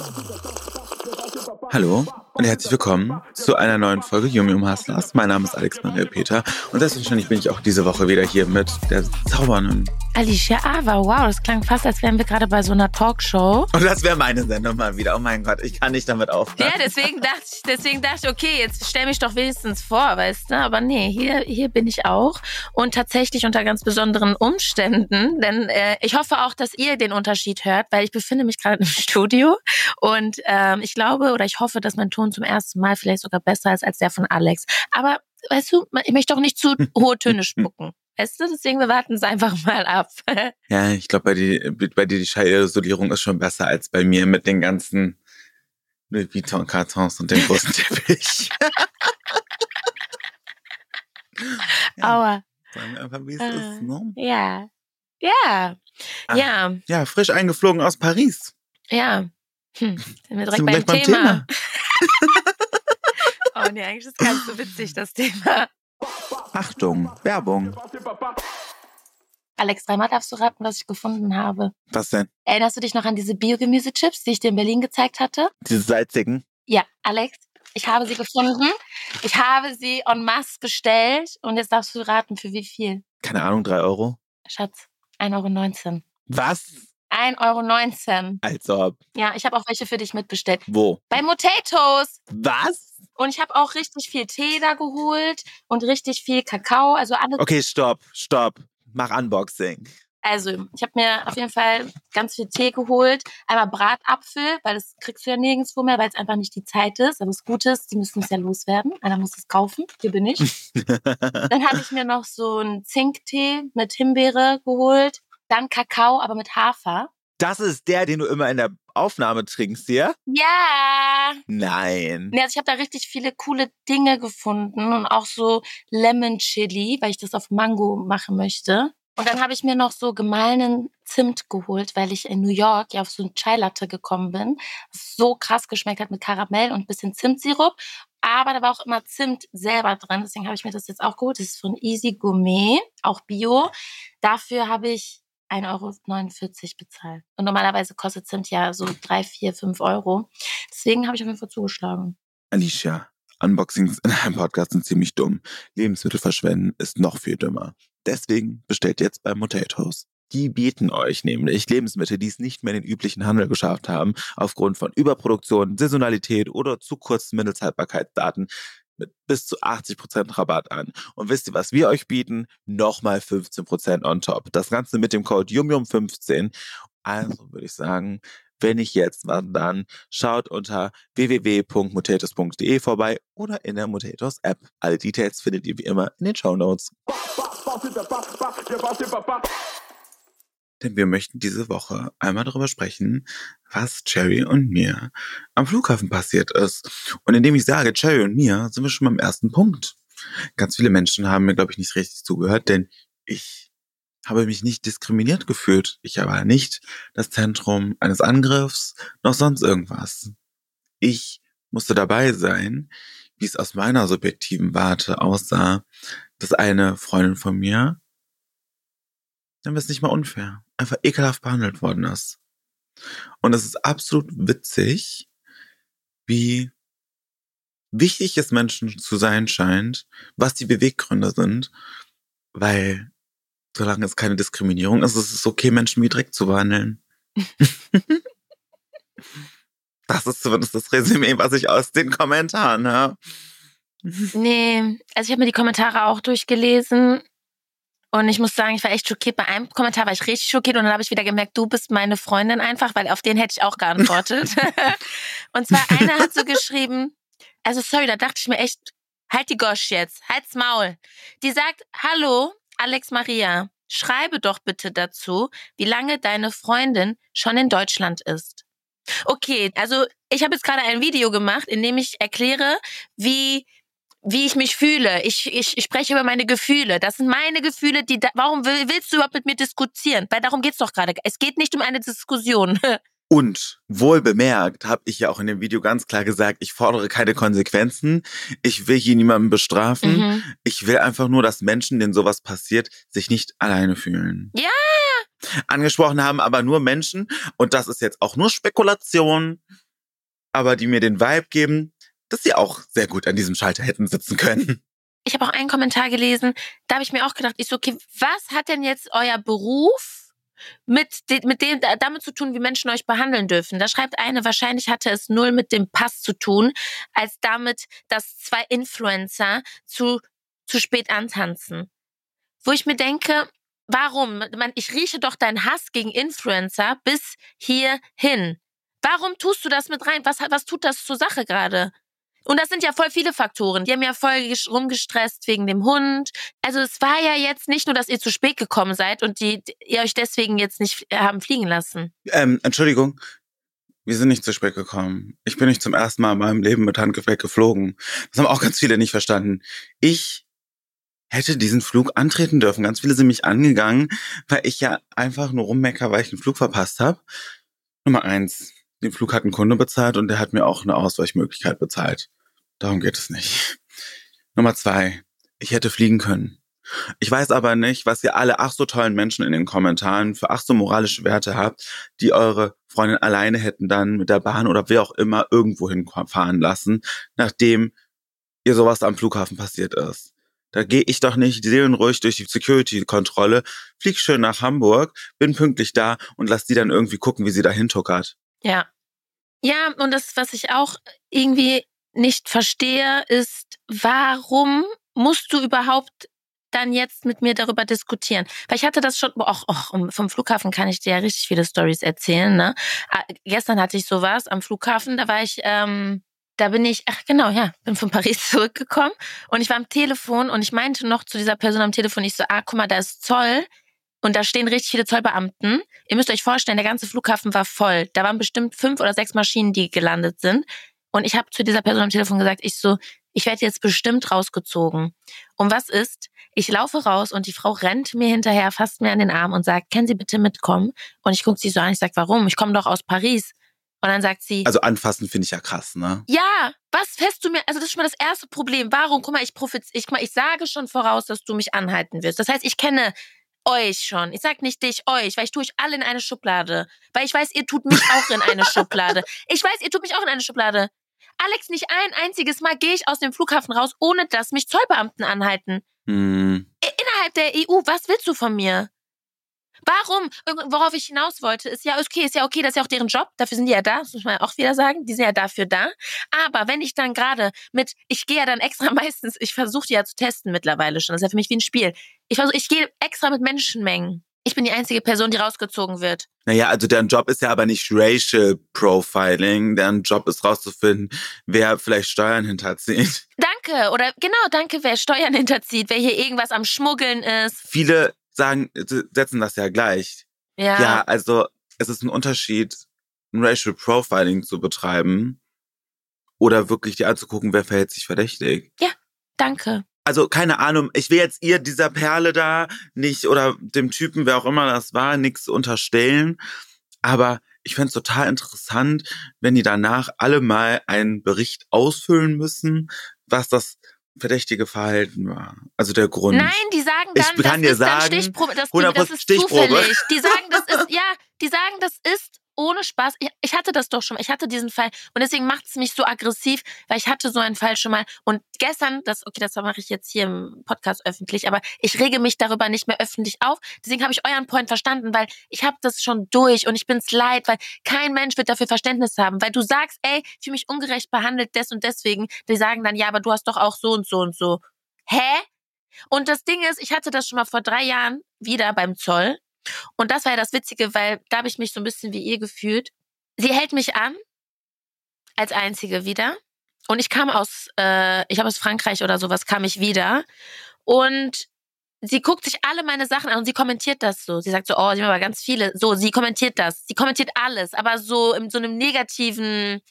Hallo und herzlich willkommen zu einer neuen Folge Yum Yum Hustlers. Mein Name ist Alex Maria Peter und selbstverständlich bin ich auch diese Woche wieder hier mit der zaubernden Alicia Ava. Wow, das klang fast, als wären wir gerade bei so einer Talkshow. Und das wäre meine Sendung mal wieder. Oh mein Gott, ich kann nicht damit aufhören. Ja, deswegen dachte ich, okay, jetzt stell mich doch wenigstens vor, weißt du? Aber nee, hier bin ich auch und tatsächlich unter ganz besonderen Umständen, denn ich hoffe auch, dass ihr den Unterschied hört, weil ich befinde mich gerade im Studio und ich glaube oder ich hoffe, dass mein Ton zum ersten Mal vielleicht sogar besser ist als der von Alex. Aber weißt du, ich möchte doch nicht zu hohe Töne spucken. Weißt du, deswegen wir warten es einfach mal ab. Ja, ich glaube, bei dir die Schallisolierung ist schon besser als bei mir mit den ganzen Louis Vuitton-Kartons und dem großen Teppich. Ja, Aua. sagen wir einfach, wie es ist, ne? Ja. Ja. Ja. Ja, frisch eingeflogen aus Paris. Ja. Sind wir direkt Sind wir beim gleich Thema. Oh nee, eigentlich ist gar nicht so witzig, das Thema. Achtung, Werbung. Alex, dreimal darfst du raten, was ich gefunden habe. Was denn? Erinnerst du dich noch an diese Biogemüsechips, die ich dir in Berlin gezeigt hatte? Diese salzigen? Ja, Alex, ich habe sie gefunden. Ich habe sie en masse bestellt und jetzt darfst du raten, für wie viel. Keine Ahnung, 3 Euro? Schatz, 1,19 Euro. Was? 1,19 Euro. Als ob. Ja, ich habe auch welche für dich mitbestellt. Wo? Bei Potatoes. Was? Und ich habe auch richtig viel Tee da geholt und richtig viel Kakao. Also alles. Okay, stopp. Mach Unboxing. Also, ich habe mir auf jeden Fall ganz viel Tee geholt. Einmal Bratapfel, weil das kriegst du ja nirgendwo mehr, weil es einfach nicht die Zeit ist. Aber das Gute ist, die müssen es ja loswerden. Einer muss es kaufen. Hier bin ich. Dann habe ich mir noch so einen Zinktee mit Himbeere geholt. Dann Kakao, aber mit Hafer. Das ist der, den du immer in der Aufnahme trinkst, ja? Ja. Nein. Nee, also ich habe da richtig viele coole Dinge gefunden und auch so Lemon Chili, weil ich das auf Mango machen möchte. Und dann habe ich mir noch so gemahlenen Zimt geholt, weil ich in New York ja auf so ein Chai Latte gekommen bin, was so krass geschmeckt hat mit Karamell und ein bisschen Zimtsirup. Aber da war auch immer Zimt selber drin, deswegen habe ich mir das jetzt auch geholt. Das ist von Easy Gourmet, auch Bio. Dafür habe ich 1,49 € bezahlt. Und normalerweise kostet Zimt ja so 3, 4, 5 Euro. Deswegen habe ich auf jeden Fall zugeschlagen. Alicia, Unboxings in einem Podcast sind ziemlich dumm. Lebensmittel verschwenden ist noch viel dümmer. Deswegen bestellt jetzt bei Potatoes. Die bieten euch nämlich Lebensmittel, die es nicht mehr in den üblichen Handel geschafft haben, aufgrund von Überproduktion, Saisonalität oder zu kurzen Mindesthaltbarkeitsdaten mit bis zu 80% Rabatt an. Und wisst ihr, was wir euch bieten? Nochmal 15% on top. Das Ganze mit dem Code YUMYUM15. Also würde ich sagen, wenn nicht jetzt, wann dann? Schaut unter www.motatos.de vorbei oder in der Motatos App. Alle Details findet ihr wie immer in den Shownotes. Denn wir möchten diese Woche einmal darüber sprechen, was Cherry und mir am Flughafen passiert ist. Und indem ich sage Cherry und mir, sind wir schon beim ersten Punkt. Ganz viele Menschen haben mir, glaube ich, nicht richtig zugehört, denn ich habe mich nicht diskriminiert gefühlt. Ich war nicht das Zentrum eines Angriffs, noch sonst irgendwas. Ich musste dabei sein, wie es aus meiner subjektiven Warte aussah, dass eine Freundin von mir, dann wäre es nicht mal unfair, einfach ekelhaft behandelt worden ist. Und es ist absolut witzig, wie wichtig es Menschen zu sein scheint, was die Beweggründe sind, weil solange es keine Diskriminierung ist, ist es okay, Menschen wie Dreck zu behandeln. Das ist zumindest das Resümee, was ich aus den Kommentaren habe. Nee, also ich habe mir die Kommentare auch durchgelesen und ich muss sagen, ich war echt schockiert. Bei einem Kommentar war ich richtig schockiert und dann habe ich wieder gemerkt, du bist meine Freundin einfach, weil auf den hätte ich auch geantwortet. Und zwar einer hat so geschrieben, also sorry, da dachte ich mir echt, halt die Gosch jetzt, halt's Maul. Die sagt, hallo, Alex Maria, schreibe doch bitte dazu, wie lange deine Freundin schon in Deutschland ist. Okay, also ich habe jetzt gerade ein Video gemacht, in dem ich erkläre, wie ich mich fühle. Ich spreche über meine Gefühle. Das sind meine Gefühle, warum willst du überhaupt mit mir diskutieren? Weil darum geht's doch gerade. Es geht nicht um eine Diskussion. Und wohl bemerkt, habe ich ja auch in dem Video ganz klar gesagt, ich fordere keine Konsequenzen. Ich will hier niemanden bestrafen. Mhm. Ich will einfach nur, dass Menschen, denen sowas passiert, sich nicht alleine fühlen. Ja. Angesprochen haben aber nur Menschen, und das ist jetzt auch nur Spekulation, aber die mir den Vibe geben, dass sie auch sehr gut an diesem Schalter hätten sitzen können. Ich habe auch einen Kommentar gelesen, da habe ich mir auch gedacht, ich so, okay, was hat denn jetzt euer Beruf damit zu tun, wie Menschen euch behandeln dürfen? Da schreibt eine, wahrscheinlich hatte es null mit dem Pass zu tun, als damit, dass 2 Influencer zu spät antanzen. Wo ich mir denke, warum? Ich rieche doch deinen Hass gegen Influencer bis hierhin. Warum tust du das mit rein? Was tut das zur Sache gerade? Und das sind ja voll viele Faktoren. Die haben ja voll rumgestresst wegen dem Hund. Also es war ja jetzt nicht nur, dass ihr zu spät gekommen seid und ihr euch deswegen jetzt nicht haben fliegen lassen. Entschuldigung, wir sind nicht zu spät gekommen. Ich bin nicht zum ersten Mal in meinem Leben mit Handgepäck geflogen. Das haben auch ganz viele nicht verstanden. Ich hätte diesen Flug antreten dürfen. Ganz viele sind mich angegangen, weil ich ja einfach nur rummecker, weil ich den Flug verpasst habe. Nummer 1, den Flug hat ein Kunde bezahlt und der hat mir auch eine Ausweichmöglichkeit bezahlt. Darum geht es nicht. Nummer 2, ich hätte fliegen können. Ich weiß aber nicht, was ihr alle ach so tollen Menschen in den Kommentaren für ach so moralische Werte habt, die eure Freundin alleine hätten dann mit der Bahn oder wer auch immer irgendwo hinfahren lassen, nachdem ihr sowas am Flughafen passiert ist. Da gehe ich doch nicht seelenruhig durch die Security-Kontrolle, flieg schön nach Hamburg, bin pünktlich da und lass die dann irgendwie gucken, wie sie da hintuckert. Ja. Ja, und das, was ich auch irgendwie nicht verstehe, ist, warum musst du überhaupt dann jetzt mit mir darüber diskutieren? Weil ich hatte das schon, vom Flughafen kann ich dir ja richtig viele Storys erzählen, ne? Gestern hatte ich sowas am Flughafen, bin von Paris zurückgekommen und ich war am Telefon und ich meinte noch zu dieser Person am Telefon, ich so, guck mal, da ist Zoll und da stehen richtig viele Zollbeamten. Ihr müsst euch vorstellen, der ganze Flughafen war voll. Da waren bestimmt 5 oder 6 Maschinen, die gelandet sind. Und ich habe zu dieser Person am Telefon gesagt, ich werde jetzt bestimmt rausgezogen. Und was ist? Ich laufe raus und die Frau rennt mir hinterher, fasst mir an den Arm und sagt, können Sie bitte mitkommen? Und ich gucke sie so an, ich sage, warum? Ich komme doch aus Paris. Und dann sagt sie... Also anfassen finde ich ja krass, ne? Ja, was fährst du mir... Also das ist schon mal das erste Problem. Warum? Guck mal, ich sage schon voraus, dass du mich anhalten wirst. Das heißt, ich kenne euch schon. Ich sag nicht dich, euch, weil ich tue euch alle in eine Schublade. Weil ich weiß, ihr tut mich auch in eine Schublade. Ich weiß, ihr tut mich auch in eine Schublade. Alex, nicht ein einziges Mal gehe ich aus dem Flughafen raus, ohne dass mich Zollbeamten anhalten. Innerhalb der EU, was willst du von mir? Warum? Worauf ich hinaus wollte, ist ja okay, das ist ja auch deren Job, dafür sind die ja da, das muss man ja auch wieder sagen, die sind ja dafür da. Aber wenn ich dann gerade ich gehe ja dann extra meistens, ich versuche die ja zu testen mittlerweile schon, das ist ja für mich wie ein Spiel. Ich gehe extra mit Menschenmengen. Ich bin die einzige Person, die rausgezogen wird. Naja, also deren Job ist ja aber nicht Racial Profiling, deren Job ist rauszufinden, wer vielleicht Steuern hinterzieht. Danke, wer Steuern hinterzieht, wer hier irgendwas am Schmuggeln ist. Viele setzen das ja gleich. Ja. Ja, also es ist ein Unterschied, ein Racial Profiling zu betreiben oder wirklich dir anzugucken, wer verhält sich verdächtig. Ja, danke. Also keine Ahnung, ich will jetzt dieser Perle da nicht oder dem Typen, wer auch immer das war, nichts unterstellen. Aber ich fände es total interessant, wenn die danach alle mal einen Bericht ausfüllen müssen, was das verdächtige Verhalten war. Also der Grund. Nein, die sagen dann, das ist zufällig. Die sagen, das ist ohne Spaß. Ich hatte das doch schon mal. Ich hatte diesen Fall. Und deswegen macht es mich so aggressiv, weil ich hatte so einen Fall schon mal. Und gestern, das mache ich jetzt hier im Podcast öffentlich, aber ich rege mich darüber nicht mehr öffentlich auf. Deswegen habe ich euren Point verstanden, weil ich habe das schon durch und ich bin's leid, weil kein Mensch wird dafür Verständnis haben. Weil du sagst, ey, ich fühle mich ungerecht behandelt, des und deswegen. Die sagen dann, ja, aber du hast doch auch so und so und so. Hä? Und das Ding ist, ich hatte das schon mal vor 3 Jahren wieder beim Zoll. Und das war ja das Witzige, weil da habe ich mich so ein bisschen wie ihr gefühlt. Sie hält mich an, als Einzige wieder. Und ich habe aus Frankreich oder sowas, kam ich wieder. Und sie guckt sich alle meine Sachen an und sie kommentiert das so. Sie sagt so, sie haben aber ganz viele. So, sie kommentiert das. Sie kommentiert alles, aber so mit so einem negativen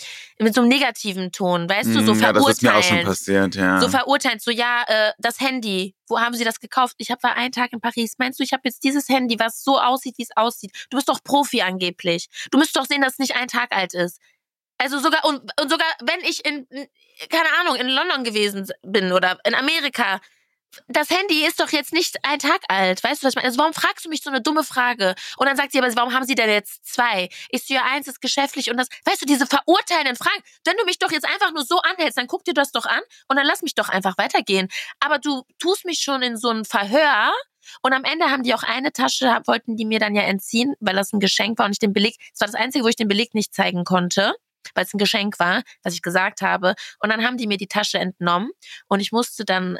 Ton, weißt du, so verurteilend. Ja, das ist mir auch schon passiert, ja. So verurteilend, so das Handy, wo haben Sie das gekauft? Ich war einen Tag in Paris. Meinst du, ich habe jetzt dieses Handy, was so aussieht, wie es aussieht? Du bist doch Profi angeblich. Du müsstest doch sehen, dass es nicht ein Tag alt ist. Also sogar, und sogar wenn ich in London gewesen bin oder in Amerika, das Handy ist doch jetzt nicht ein Tag alt. Weißt du, was ich meine? Also warum fragst du mich so eine dumme Frage? Und dann sagt sie, aber warum haben sie denn jetzt 2? Ich so, ja, 1 ist geschäftlich und das, weißt du, diese verurteilenden Fragen. Wenn du mich doch jetzt einfach nur so anhältst, dann guck dir das doch an und dann lass mich doch einfach weitergehen. Aber du tust mich schon in so ein Verhör. Und am Ende haben die auch eine Tasche, wollten die mir dann ja entziehen, weil das ein Geschenk war und ich den Beleg, das war das Einzige, wo ich den Beleg nicht zeigen konnte, weil es ein Geschenk war, was ich gesagt habe. Und dann haben die mir die Tasche entnommen und ich musste dann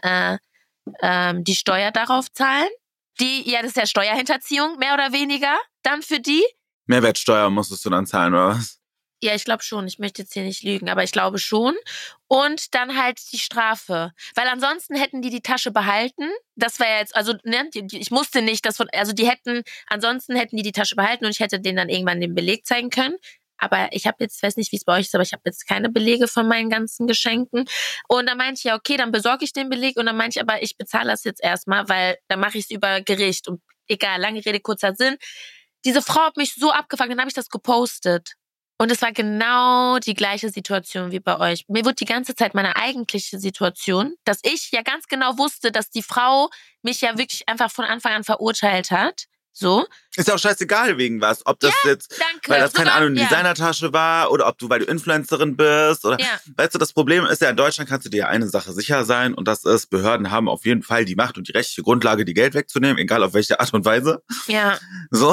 die Steuer darauf zahlen. Das ist ja Steuerhinterziehung, mehr oder weniger, dann für die. Mehrwertsteuer musstest du dann zahlen, oder was? Ja, ich glaube schon. Ich möchte jetzt hier nicht lügen, aber ich glaube schon. Und dann halt die Strafe. Weil ansonsten hätten die Tasche behalten. Das war ja jetzt, also ne, ich musste nicht, ansonsten hätten die Tasche behalten und ich hätte denen dann irgendwann den Beleg zeigen können. Aber ich habe jetzt, weiß nicht, wie es bei euch ist, aber ich habe jetzt keine Belege von meinen ganzen Geschenken. Und dann meinte ich, ja, okay, dann besorge ich den Beleg. Und dann meinte ich, aber ich bezahle das jetzt erstmal, weil dann mache ich es über Gericht. Und egal, lange Rede, kurzer Sinn. Diese Frau hat mich so abgefangen, dann habe ich das gepostet. Und es war genau die gleiche Situation wie bei euch. Mir wurde die ganze Zeit meine eigentliche Situation, dass ich ja ganz genau wusste, dass die Frau mich ja wirklich einfach von Anfang an verurteilt hat. So. Ist ja auch scheißegal wegen was. Ob das jetzt, danke. weil das keine Ahnung, eine ja. Designertasche war oder ob du, weil du Influencerin bist oder, weißt du, das Problem ist ja, in Deutschland kannst du dir eine Sache sicher sein und das ist, Behörden haben auf jeden Fall die Macht und die rechtliche Grundlage, die Geld wegzunehmen, egal auf welche Art und Weise. Ja. So,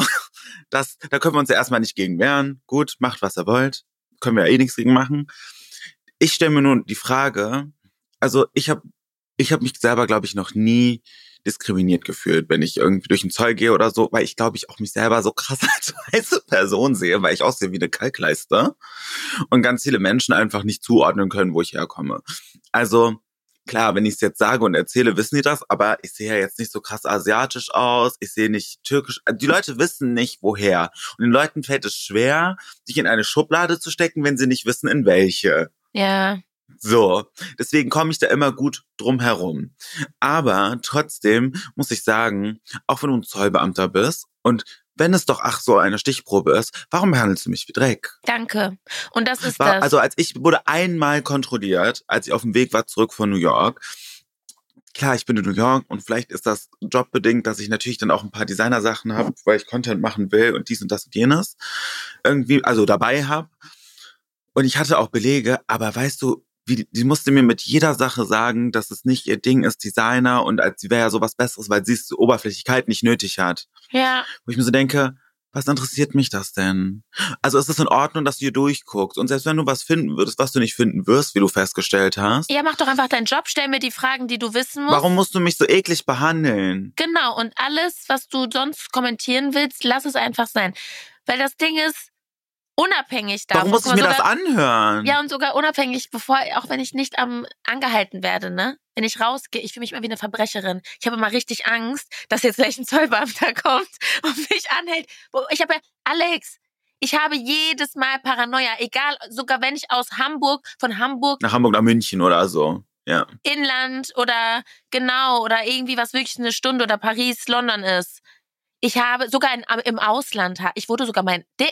da können wir uns ja erstmal nicht gegen wehren. Gut, macht was ihr wollt. Können wir ja eh nichts gegen machen. Ich stelle mir nun die Frage, also ich habe mich selber, glaube ich, noch nie diskriminiert gefühlt, wenn ich irgendwie durch den Zoll gehe oder so, weil ich glaube, ich auch mich selber so krass als weiße Person sehe, weil ich aussehe wie eine Kalkleiste und ganz viele Menschen einfach nicht zuordnen können, wo ich herkomme. Also klar, wenn ich es jetzt sage und erzähle, wissen die das, aber ich sehe ja jetzt nicht so krass asiatisch aus, ich sehe nicht türkisch, die Leute wissen nicht, woher. Und den Leuten fällt es schwer, sich in eine Schublade zu stecken, wenn sie nicht wissen, in welche. Ja. So, deswegen komme ich da immer gut drum herum. Aber trotzdem muss ich sagen, auch wenn du ein Zollbeamter bist und wenn es doch so eine Stichprobe ist, warum behandelst du mich wie Dreck? Danke. Und das ist das. Also ich wurde einmal kontrolliert, als ich auf dem Weg war zurück von New York. Klar, ich bin in New York und vielleicht ist das jobbedingt, dass ich natürlich dann auch ein paar Designer-Sachen habe, weil ich Content machen will und dies und das und jenes irgendwie, also dabei habe. Und ich hatte auch Belege, aber weißt du, die musste mir mit jeder Sache sagen, dass es nicht ihr Ding ist, Designer, und als sie wäre ja sowas Besseres, weil sie es Oberflächlichkeit nicht nötig hat. Ja. Wo ich mir so denke, was interessiert mich das denn? Also ist es in Ordnung, dass du hier durchguckst? Und selbst wenn du was finden würdest, was du nicht finden wirst, wie du festgestellt hast. Ja, mach doch einfach deinen Job, stell mir die Fragen, die du wissen musst. Warum musst du mich so eklig behandeln? Genau, und alles, was du sonst kommentieren willst, lass es einfach sein. Weil das Ding ist, unabhängig davon. Warum muss ich mir das anhören? Ja, und sogar unabhängig, auch wenn ich nicht angehalten werde, ne? Wenn ich rausgehe, ich fühle mich immer wie eine Verbrecherin. Ich habe immer richtig Angst, dass jetzt gleich ein Zollbeamter kommt und mich anhält. Alex, ich habe jedes Mal Paranoia, egal, sogar wenn ich von Hamburg nach Hamburg, nach München oder so, ja. Inland oder irgendwie was wirklich eine Stunde oder Paris, London ist. Ich habe sogar im Ausland, ich wurde sogar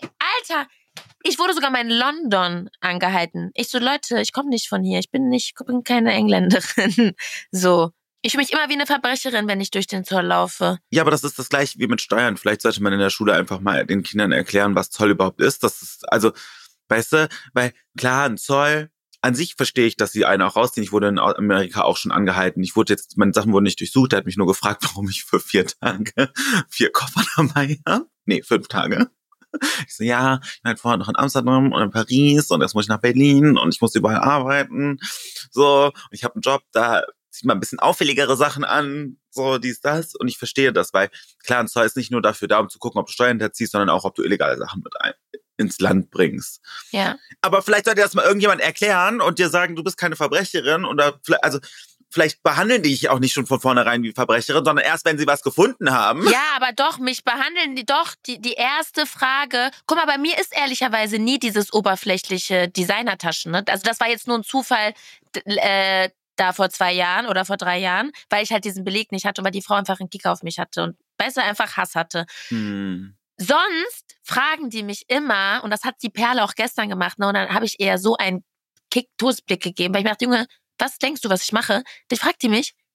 in London angehalten. Ich so, Leute, ich komme nicht von hier. Ich bin keine Engländerin. So. Ich fühle mich immer wie eine Verbrecherin, wenn ich durch den Zoll laufe. Ja, aber das ist das Gleiche wie mit Steuern. Vielleicht sollte man in der Schule einfach mal den Kindern erklären, was Zoll überhaupt ist. Das ist, also, weißt du, weil klar, ein Zoll, an sich verstehe ich, dass sie einen auch rausziehen. Ich wurde in Amerika auch schon angehalten. Meine Sachen wurden nicht durchsucht. Er hat mich nur gefragt, warum ich für 4 Tage 4 Koffer dabei habe. 5 Tage. Ich so, ja, ich bin halt vorher noch in Amsterdam und in Paris und jetzt muss ich nach Berlin und ich muss überall arbeiten. So, und ich habe einen Job, da zieht man ein bisschen auffälligere Sachen an, so dies, das. Und ich verstehe das, weil klar, ein Zoll ist nicht nur dafür da, um zu gucken, ob du Steuern hinterziehst, sondern auch, ob du illegale Sachen ins Land bringst. Ja. Aber vielleicht sollte das mal irgendjemand erklären und dir sagen, du bist keine Verbrecherin oder vielleicht behandeln die dich auch nicht schon von vornherein wie Verbrecherin, sondern erst, wenn sie was gefunden haben. Ja, aber doch, mich behandeln die doch. Die erste Frage, guck mal, bei mir ist ehrlicherweise nie dieses oberflächliche Designertaschen. Ne? Also das war jetzt nur ein Zufall da vor 2 Jahren oder vor 3 Jahren, weil ich halt diesen Beleg nicht hatte und weil die Frau einfach einen Kick auf mich hatte und weißt du, einfach Hass hatte. Sonst fragen die mich immer, und das hat die Perle auch gestern gemacht, ne? Und dann habe ich eher so einen Kick-Toastblick gegeben, weil ich mir dachte, Junge, was denkst du, was ich mache? Dann fragt die mich,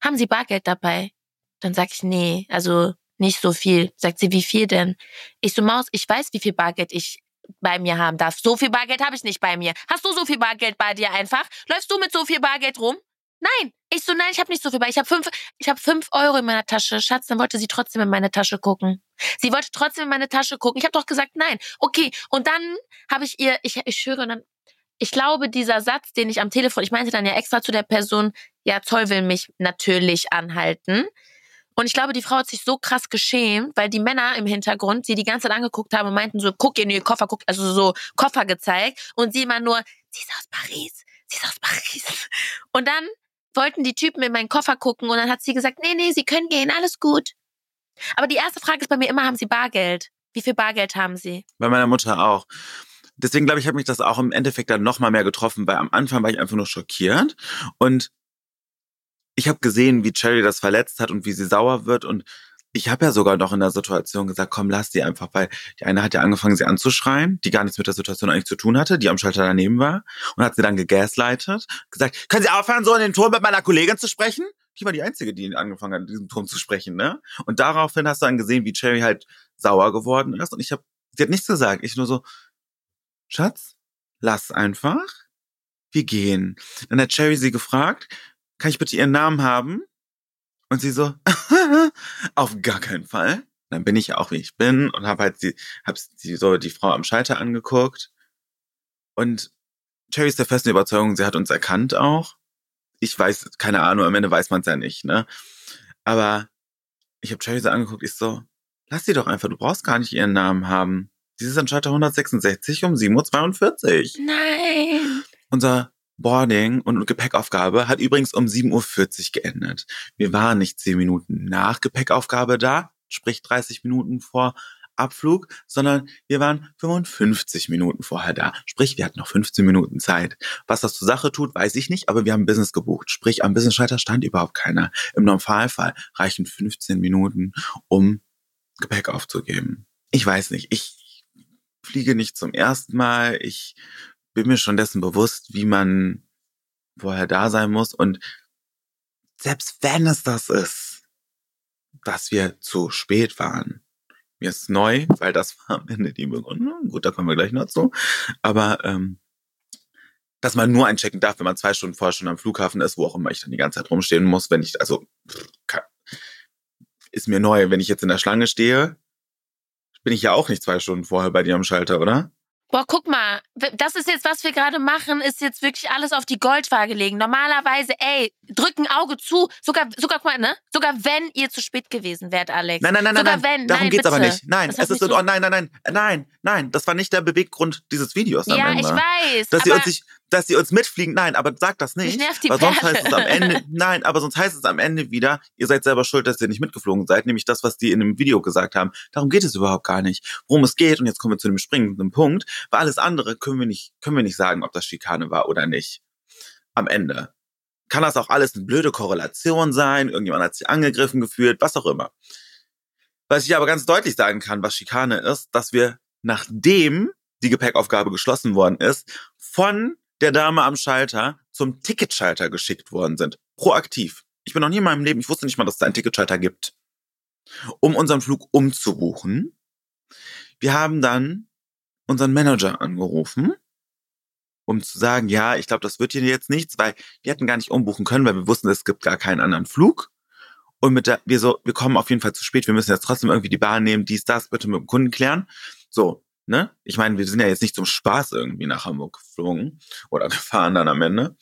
haben Sie Bargeld dabei? Dann sag ich, nee, also nicht so viel. Sagt sie, wie viel denn? Ich so, Maus, ich weiß, wie viel Bargeld ich bei mir haben darf. So viel Bargeld habe ich nicht bei mir. Hast du so viel Bargeld bei dir einfach? Läufst du mit so viel Bargeld rum? Nein. Ich so, nein, ich habe nicht so viel bei. Ich hab 5 € in meiner Tasche. Schatz, dann wollte sie trotzdem in meine Tasche gucken. Sie wollte trotzdem in meine Tasche gucken. Ich habe doch gesagt, nein. Okay, und dann habe ich ihr, ich schwöre, und dann, ich glaube, dieser Satz, den ich am Telefon, ich meinte dann ja extra zu der Person, ja, Zoll will mich natürlich anhalten. Und ich glaube, die Frau hat sich so krass geschämt, weil die Männer im Hintergrund sie die ganze Zeit angeguckt haben und meinten so, guck in ihr Koffer, guck, also so Koffer gezeigt. Und sie immer nur, sie ist aus Paris, sie ist aus Paris. Und dann wollten die Typen in meinen Koffer gucken und dann hat sie gesagt, nee, sie können gehen, alles gut. Aber die erste Frage ist bei mir immer, haben Sie Bargeld? Wie viel Bargeld haben Sie? Bei meiner Mutter auch. Deswegen glaube ich, hat mich das auch im Endeffekt dann noch mal mehr getroffen, weil am Anfang war ich einfach nur schockiert und ich habe gesehen, wie Cherry das verletzt hat und wie sie sauer wird und ich habe ja sogar noch in der Situation gesagt, komm, lass die einfach, weil die eine hat ja angefangen, sie anzuschreien, die gar nichts mit der Situation eigentlich zu tun hatte, die am Schalter daneben war und hat sie dann gegaslightet, gesagt, können Sie aufhören, so in den Turm mit meiner Kollegin zu sprechen? Die war die Einzige, die angefangen hat, in diesem Turm zu sprechen, ne? Und daraufhin hast du dann gesehen, wie Cherry halt sauer geworden ist und sie hat nichts gesagt, ich nur so, Schatz, lass einfach, wir gehen. Dann hat Cherry sie gefragt, kann ich bitte ihren Namen haben? Und sie so, auf gar keinen Fall. Dann bin ich ja auch, wie ich bin und hab sie so die Frau am Schalter angeguckt. Und Cherry ist der festen Überzeugung, sie hat uns erkannt auch. Ich weiß, keine Ahnung, am Ende weiß man es ja nicht, ne? Aber ich habe Cherry so angeguckt, ich so, lass sie doch einfach, du brauchst gar nicht ihren Namen haben. Sie ist an Schalter 166 um 7:42 Uhr. Nein. Unser Boarding und Gepäckaufgabe hat übrigens um 7:40 Uhr geendet. Wir waren nicht 10 Minuten nach Gepäckaufgabe da, sprich 30 Minuten vor Abflug, sondern wir waren 55 Minuten vorher da. Sprich, wir hatten noch 15 Minuten Zeit. Was das zur Sache tut, weiß ich nicht, aber wir haben Business gebucht. Sprich, am Business-Schalter stand überhaupt keiner. Im Normalfall reichen 15 Minuten, um Gepäck aufzugeben. Ich weiß nicht, ich fliege nicht zum ersten Mal. Ich bin mir schon dessen bewusst, wie man vorher da sein muss. Und selbst wenn es das ist, dass wir zu spät waren, mir ist neu, weil das war am Ende die Begründung. Gut, da kommen wir gleich noch zu. Aber dass man nur einchecken darf, wenn man 2 Stunden vorher schon am Flughafen ist, wo auch immer ich dann die ganze Zeit rumstehen muss, wenn ich, also ist mir neu. Wenn ich jetzt in der Schlange stehe, bin ich ja auch nicht 2 Stunden vorher bei dir am Schalter, oder? Boah, guck mal, das ist jetzt, was wir gerade machen, ist jetzt wirklich alles auf die Goldwaage legen. Normalerweise, drück ein Auge zu, sogar, guck mal, ne? Sogar wenn ihr zu spät gewesen wärt, Alex. Nein, sogar wenn, darum geht's bitte. aber nicht. Nein, Das es ist so. oh, nein, das war nicht der Beweggrund dieses Videos am Ende. Ja, ich weiß, dass sie uns mitfliegen, nein, aber sag das nicht. Mich nervt die weil sonst Perle. heißt es am Ende, nein, aber sonst heißt es am Ende wieder, ihr seid selber schuld, dass ihr nicht mitgeflogen seid, nämlich das, was die in dem Video gesagt haben. Darum geht es überhaupt gar nicht. Worum es geht, und jetzt kommen wir zu dem springenden Punkt, weil alles andere können wir nicht sagen, ob das Schikane war oder nicht. Am Ende. Kann das auch alles eine blöde Korrelation sein, irgendjemand hat sich angegriffen gefühlt, was auch immer. Was ich aber ganz deutlich sagen kann, was Schikane ist, dass wir, nachdem die Gepäckaufgabe geschlossen worden ist, von der Dame am Schalter zum Ticketschalter geschickt worden sind. Proaktiv. Ich bin noch nie in meinem Leben, ich wusste nicht mal, dass es da einen Ticketschalter gibt, um unseren Flug umzubuchen. Wir haben dann unseren Manager angerufen, um zu sagen, ja, ich glaube, das wird hier jetzt nichts, weil wir hätten gar nicht umbuchen können, weil wir wussten, es gibt gar keinen anderen Flug. Und wir kommen auf jeden Fall zu spät, wir müssen jetzt trotzdem irgendwie die Bahn nehmen, dies, das, bitte mit dem Kunden klären. So, ne? Ich meine, wir sind ja jetzt nicht zum Spaß irgendwie nach Hamburg geflogen oder gefahren dann am Ende.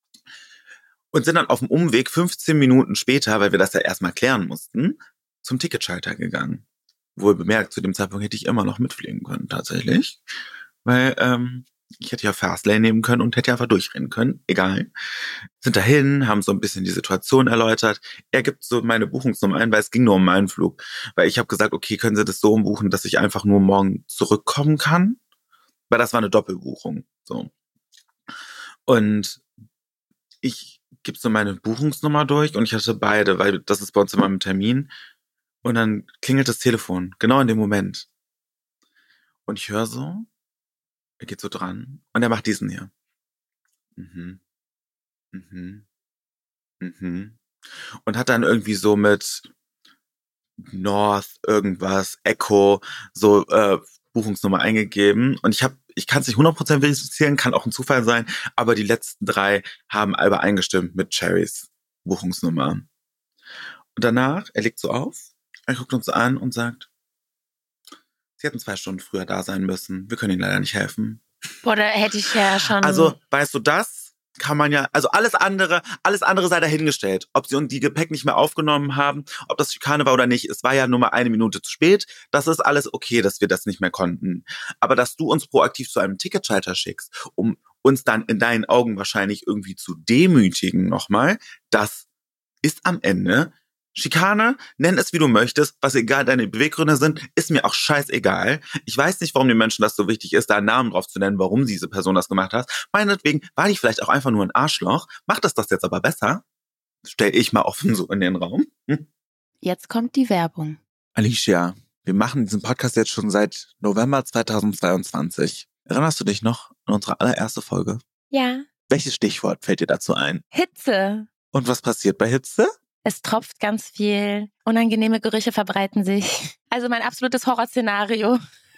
Und sind dann auf dem Umweg 15 Minuten später, weil wir das ja erstmal klären mussten, zum Ticketschalter gegangen. Wohl bemerkt, zu dem Zeitpunkt hätte ich immer noch mitfliegen können, tatsächlich. Weil, ich hätte ja Fastlane nehmen können und hätte ja einfach durchrennen können. Egal. Sind dahin, haben so ein bisschen die Situation erläutert. Er gibt so meine Buchungsnummer ein, weil es ging nur um meinen Flug. Weil ich habe gesagt, okay, können Sie das so umbuchen, dass ich einfach nur morgen zurückkommen kann? Weil das war eine Doppelbuchung. So. Und ich gebe so meine Buchungsnummer durch und ich hatte beide, weil das ist bei uns immer im Termin. Und dann klingelt das Telefon, genau in dem Moment. Und ich höre so, er geht so dran und er macht diesen hier. Mhm. Mhm. Mhm. und hat dann irgendwie so mit North irgendwas, Echo, so Buchungsnummer eingegeben. Und ich kann es nicht 100% verifizieren, kann auch ein Zufall sein, aber die letzten 3 haben übereingestimmt mit Cherrys Buchungsnummer. Und danach, er legt so auf, er guckt uns an und sagt, Sie hätten 2 Stunden früher da sein müssen. Wir können Ihnen leider nicht helfen. Boah, da hätte ich ja schon... Also, weißt du, das kann man ja, also alles andere sei dahingestellt. Ob sie die Gepäck nicht mehr aufgenommen haben, ob das Schikane war oder nicht, es war ja nur mal 1 Minute zu spät. Das ist alles okay, dass wir das nicht mehr konnten. Aber dass du uns proaktiv zu einem Ticketschalter schickst, um uns dann in deinen Augen wahrscheinlich irgendwie zu demütigen nochmal, das ist am Ende Schikane, nenn es wie du möchtest, was egal deine Beweggründe sind, ist mir auch scheißegal. Ich weiß nicht, warum den Menschen das so wichtig ist, da einen Namen drauf zu nennen, warum diese Person das gemacht hat. Meinetwegen war die vielleicht auch einfach nur ein Arschloch. Macht das jetzt aber besser? Stell ich mal offen so in den Raum. Jetzt kommt die Werbung. Alicia, wir machen diesen Podcast jetzt schon seit November 2022. Erinnerst du dich noch an unsere allererste Folge? Ja. Welches Stichwort fällt dir dazu ein? Hitze. Und was passiert bei Hitze? Es tropft ganz viel. Unangenehme Gerüche verbreiten sich. Also mein absolutes Horrorszenario.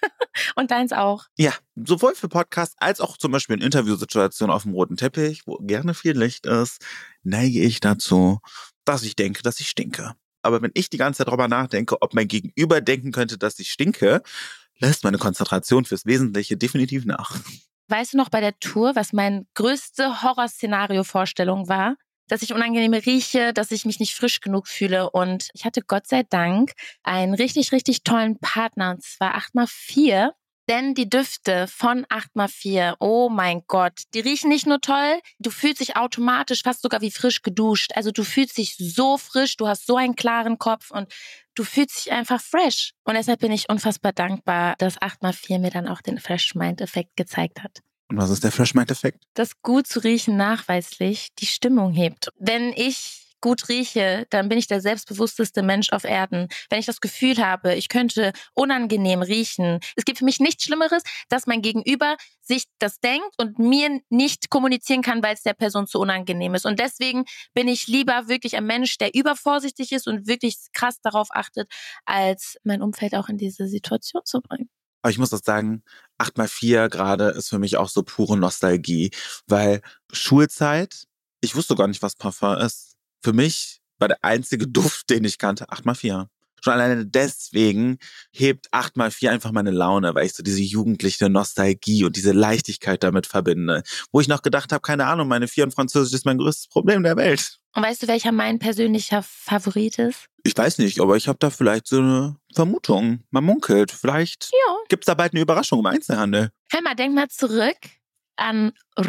Und deins auch. Ja, sowohl für Podcasts als auch zum Beispiel in Interviewsituationen auf dem roten Teppich, wo gerne viel Licht ist, neige ich dazu, dass ich denke, dass ich stinke. Aber wenn ich die ganze Zeit darüber nachdenke, ob mein Gegenüber denken könnte, dass ich stinke, lässt meine Konzentration fürs Wesentliche definitiv nach. Weißt du noch bei der Tour, was meine größte Horrorszenario-Vorstellung war? Dass ich unangenehme rieche, dass ich mich nicht frisch genug fühle. Und ich hatte Gott sei Dank einen richtig, richtig tollen Partner, und zwar 8x4. Denn die Düfte von 8x4, oh mein Gott, die riechen nicht nur toll, du fühlst dich automatisch fast sogar wie frisch geduscht. Also du fühlst dich so frisch, du hast so einen klaren Kopf und du fühlst dich einfach fresh. Und deshalb bin ich unfassbar dankbar, dass 8x4 mir dann auch den Fresh Mind-Effekt gezeigt hat. Und was ist der Fresh Mind-Effekt? Dass gut zu riechen nachweislich die Stimmung hebt. Wenn ich gut rieche, dann bin ich der selbstbewussteste Mensch auf Erden. Wenn ich das Gefühl habe, ich könnte unangenehm riechen. Es gibt für mich nichts Schlimmeres, dass mein Gegenüber sich das denkt und mir nicht kommunizieren kann, weil es der Person zu unangenehm ist. Und deswegen bin ich lieber wirklich ein Mensch, der übervorsichtig ist und wirklich krass darauf achtet, als mein Umfeld auch in diese Situation zu bringen. Aber ich muss das sagen, 8x4 gerade ist für mich auch so pure Nostalgie, weil Schulzeit, ich wusste gar nicht, was Parfum ist. Für mich war der einzige Duft, den ich kannte, 8x4. Schon alleine deswegen hebt 8x4 einfach meine Laune, weil ich so diese jugendliche Nostalgie und diese Leichtigkeit damit verbinde. Wo ich noch gedacht habe, keine Ahnung, meine 4 in Französisch ist mein größtes Problem der Welt. Und weißt du, welcher mein persönlicher Favorit ist? Ich weiß nicht, aber ich habe da vielleicht so eine Vermutung. Man munkelt. Vielleicht gibt's da bald eine Überraschung im Einzelhandel. Hör mal, denk mal zurück an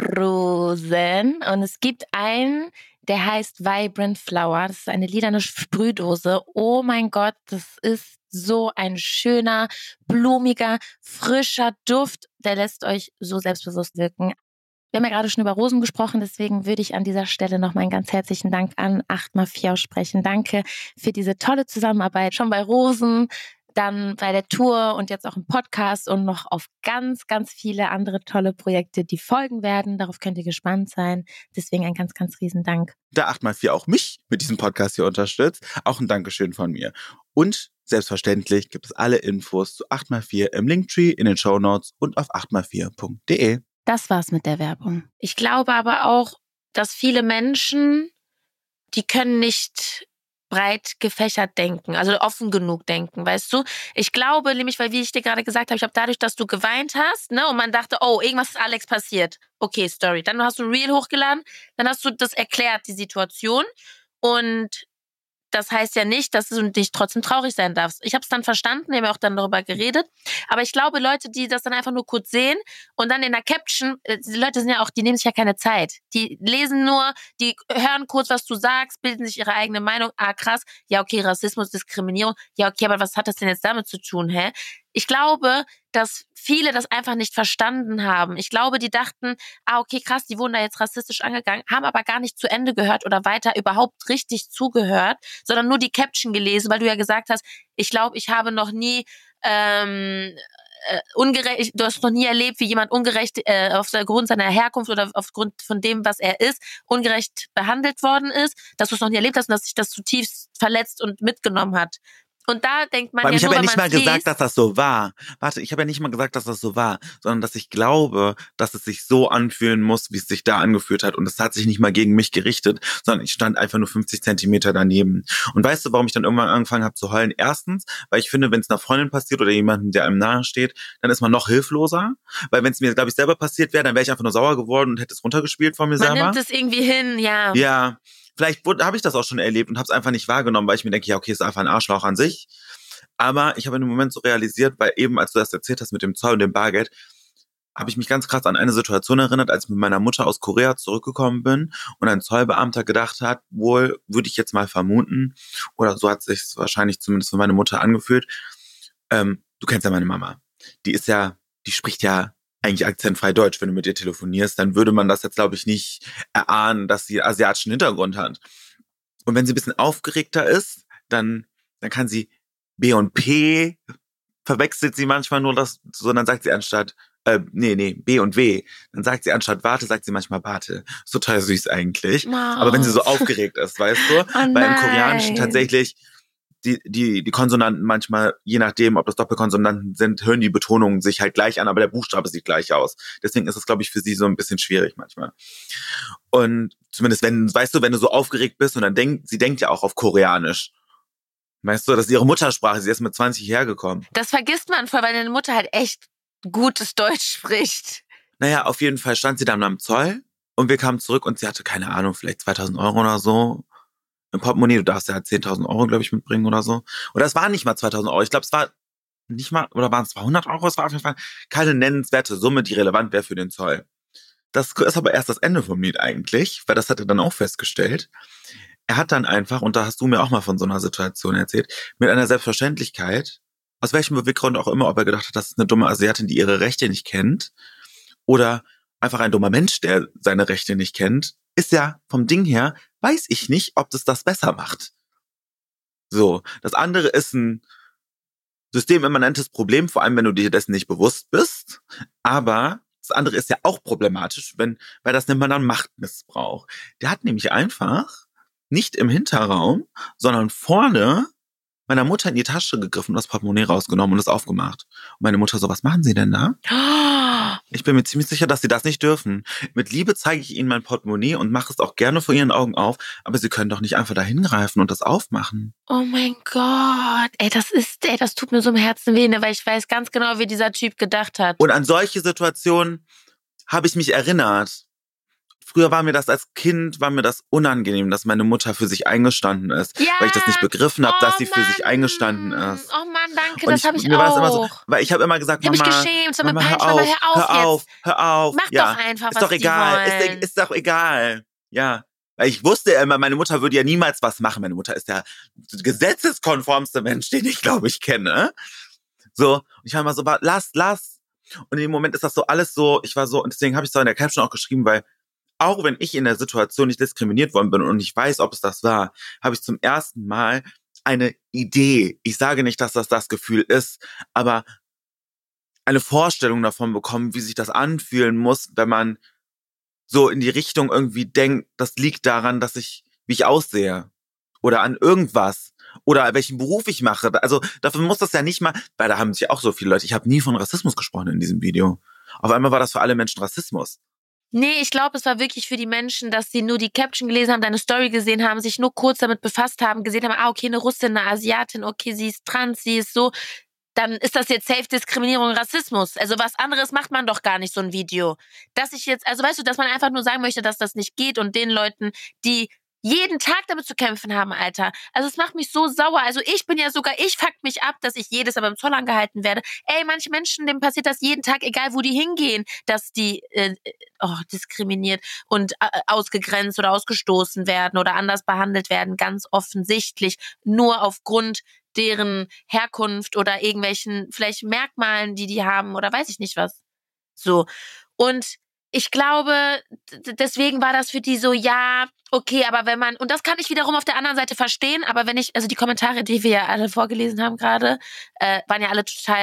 Rosen. Und es gibt einen, der heißt Vibrant Flower. Das ist eine lilane Sprühdose. Oh mein Gott, das ist so ein schöner, blumiger, frischer Duft. Der lässt euch so selbstbewusst wirken. Wir haben ja gerade schon über Rosen gesprochen, deswegen würde ich an dieser Stelle noch mal einen ganz herzlichen Dank an 8x4 aussprechen. Danke für diese tolle Zusammenarbeit, schon bei Rosen, dann bei der Tour und jetzt auch im Podcast und noch auf ganz, ganz viele andere tolle Projekte, die folgen werden. Darauf könnt ihr gespannt sein. Deswegen ein ganz, ganz riesen Dank. Da 8x4 auch mich mit diesem Podcast hier unterstützt, auch ein Dankeschön von mir. Und selbstverständlich gibt es alle Infos zu 8x4 im Linktree, in den Shownotes und auf 8x4.de. Das war's mit der Werbung. Ich glaube aber auch, dass viele Menschen, die können nicht breit gefächert denken, also offen genug denken, weißt du? Ich glaube nämlich, weil wie ich dir gerade gesagt habe, ich glaube dadurch, dass du geweint hast, ne, und man dachte, oh, irgendwas ist Alex passiert. Okay, Story. Dann hast du ein Reel hochgeladen, dann hast du das erklärt, die Situation, und das heißt ja nicht, dass du nicht trotzdem traurig sein darfst. Ich habe es dann verstanden, wir haben ja auch dann darüber geredet. Aber ich glaube, Leute, die das dann einfach nur kurz sehen und dann in der Caption, die Leute sind ja auch, die nehmen sich ja keine Zeit. Die lesen nur, die hören kurz, was du sagst, bilden sich ihre eigene Meinung. Ah, krass. Ja, okay, Rassismus, Diskriminierung. Ja, okay, aber was hat das denn jetzt damit zu tun, hä? Ich glaube, dass viele das einfach nicht verstanden haben. Ich glaube, die dachten, ah, okay, krass, die wurden da jetzt rassistisch angegangen, haben aber gar nicht zu Ende gehört oder weiter überhaupt richtig zugehört, sondern nur die Caption gelesen, weil du ja gesagt hast, ich glaube, ich habe noch nie ungerecht, du hast noch nie erlebt, wie jemand ungerecht aufgrund seiner Herkunft oder aufgrund von dem, was er ist, ungerecht behandelt worden ist, dass du es noch nie erlebt hast und dass sich das zutiefst verletzt und mitgenommen hat. Und da denkt man Weil ja ich nur, habe ja wenn nicht man mal es liest. gesagt, dass das so war. Warte, ich habe ja nicht mal gesagt, dass das so war, sondern dass ich glaube, dass es sich so anfühlen muss, wie es sich da angefühlt hat. Und es hat sich nicht mal gegen mich gerichtet, sondern ich stand einfach nur 50 Zentimeter daneben. Und weißt du, warum ich dann irgendwann angefangen habe zu heulen? Erstens, weil ich finde, wenn es einer Freundin passiert oder jemandem, der einem nahe steht, dann ist man noch hilfloser. Weil wenn es mir, glaube ich, selber passiert wäre, dann wäre ich einfach nur sauer geworden und hätte es runtergespielt von mir Man selber. nimmt es irgendwie hin, ja. Ja, vielleicht habe ich das auch schon erlebt und habe es einfach nicht wahrgenommen, weil ich mir denke, ja, okay, ist einfach ein Arschloch an sich. Aber ich habe in dem Moment so realisiert, weil eben, als du das erzählt hast mit dem Zoll und dem Bargeld, habe ich mich ganz krass an eine Situation erinnert, als ich mit meiner Mutter aus Korea zurückgekommen bin und ein Zollbeamter gedacht hat, wohl würde ich jetzt mal vermuten, oder so hat es sich wahrscheinlich zumindest für meine Mutter angefühlt, du kennst ja meine Mama. Die spricht ja eigentlich akzentfrei Deutsch, wenn du mit ihr telefonierst, dann würde man das jetzt, glaube ich, nicht erahnen, dass sie asiatischen Hintergrund hat. Und wenn sie ein bisschen aufgeregter ist, dann kann sie B und P, verwechselt sie manchmal nur das, so dann sagt sie anstatt, B und W. Dann sagt sie anstatt Warte, sagt sie manchmal Warte. Ist total süß eigentlich. Oh. Aber wenn sie so aufgeregt ist, weißt du? Weil im Koreanischen tatsächlich die Konsonanten manchmal, je nachdem, ob das Doppelkonsonanten sind, hören die Betonungen sich halt gleich an, aber der Buchstabe sieht gleich aus. Deswegen ist es, glaube ich, für sie so ein bisschen schwierig manchmal. Und zumindest wenn du so aufgeregt bist und dann sie denkt ja auch auf Koreanisch. Weißt du, das ist ihre Muttersprache, sie ist mit 20 hergekommen. Das vergisst man voll, weil deine Mutter halt echt gutes Deutsch spricht. Naja, auf jeden Fall stand sie dann am Zoll und wir kamen zurück und sie hatte, keine Ahnung, vielleicht 2.000 Euro oder so im Portemonnaie. Du darfst ja 10.000 Euro, glaube ich, mitbringen oder so. Oder es waren nicht mal 2.000 Euro. Ich glaube, es war nicht mal, oder waren es 200 Euro? Es war auf jeden Fall keine nennenswerte Summe, die relevant wäre für den Zoll. Das ist aber erst das Ende vom Lied eigentlich, weil das hat er dann auch festgestellt. Er hat dann einfach, und da hast du mir auch mal von so einer Situation erzählt, mit einer Selbstverständlichkeit, aus welchem Beweggrund auch immer, ob er gedacht hat, das ist eine dumme Asiatin, die ihre Rechte nicht kennt, oder einfach ein dummer Mensch, der seine Rechte nicht kennt, ist ja vom Ding her, weiß ich nicht, ob das besser macht. So, das andere ist ein systemimmanentes Problem, vor allem wenn du dir dessen nicht bewusst bist, aber das andere ist ja auch problematisch, weil das nennt man dann Machtmissbrauch. Der hat nämlich einfach nicht im Hinterraum, sondern vorne meiner Mutter in die Tasche gegriffen, das Portemonnaie rausgenommen und es aufgemacht. Und meine Mutter so, was machen Sie denn da? Ich bin mir ziemlich sicher, dass Sie das nicht dürfen. Mit Liebe zeige ich Ihnen mein Portemonnaie und mache es auch gerne vor Ihren Augen auf, aber Sie können doch nicht einfach da hingreifen und das aufmachen. Oh mein Gott, das tut mir so im Herzen weh, ne, weil ich weiß ganz genau, wie dieser Typ gedacht hat. Und an solche Situationen habe ich mich erinnert. Früher war mir das als Kind, unangenehm, dass meine Mutter für sich eingestanden ist, Ja. weil ich das nicht begriffen habe, dass sie für sich eingestanden ist. Oh Mann, danke, Und das habe ich mir auch. war das immer so, weil ich habe immer gesagt, ich habe Mama, mich geschämt, so Mama, mit peinlich, Mama, hör auf. Mach Ja, doch einfach, ist was doch die egal, wollen. ist doch egal. Ja, weil ich wusste ja immer, meine Mutter würde ja niemals was machen. Meine Mutter ist der gesetzeskonformste Mensch, den ich, glaube ich, kenne. So, und ich war immer so, lass. Und in dem Moment ist das so alles so, ich war so, und deswegen habe ich es auch in der Caption auch geschrieben, weil auch wenn ich in der Situation nicht diskriminiert worden bin und ich weiß, ob es das war, habe ich zum ersten Mal eine Idee. Ich sage nicht, dass das Gefühl ist, aber eine Vorstellung davon bekommen, wie sich das anfühlen muss, wenn man so in die Richtung irgendwie denkt, das liegt daran, wie ich aussehe. Oder an irgendwas. Oder welchen Beruf ich mache. Also dafür muss das ja nicht mal, weil da haben sich auch so viele Leute, ich habe nie von Rassismus gesprochen in diesem Video. Auf einmal war das für alle Menschen Rassismus. Nee, ich glaube, es war wirklich für die Menschen, dass sie nur die Caption gelesen haben, deine Story gesehen haben, sich nur kurz damit befasst haben, gesehen haben, okay, eine Russin, eine Asiatin, okay, sie ist trans, sie ist so. Dann ist das jetzt safe Diskriminierung, Rassismus. Also was anderes macht man doch gar nicht, so ein Video. Dass ich jetzt, also weißt du, dass man einfach nur sagen möchte, dass das nicht geht und den Leuten, die jeden Tag damit zu kämpfen haben, Alter. Also es macht mich so sauer. Also ich fuck mich ab, dass ich jedes Mal beim Zoll angehalten werde. Ey, manche Menschen, denen passiert das jeden Tag, egal wo die hingehen, dass die diskriminiert und ausgegrenzt oder ausgestoßen werden oder anders behandelt werden, ganz offensichtlich, nur aufgrund deren Herkunft oder irgendwelchen vielleicht Merkmalen, die haben oder weiß ich nicht was. So. Und ich glaube, deswegen war das für die so, ja, okay, aber wenn man, und das kann ich wiederum auf der anderen Seite verstehen, aber wenn ich, also die Kommentare, die wir ja alle vorgelesen haben gerade, waren ja alle total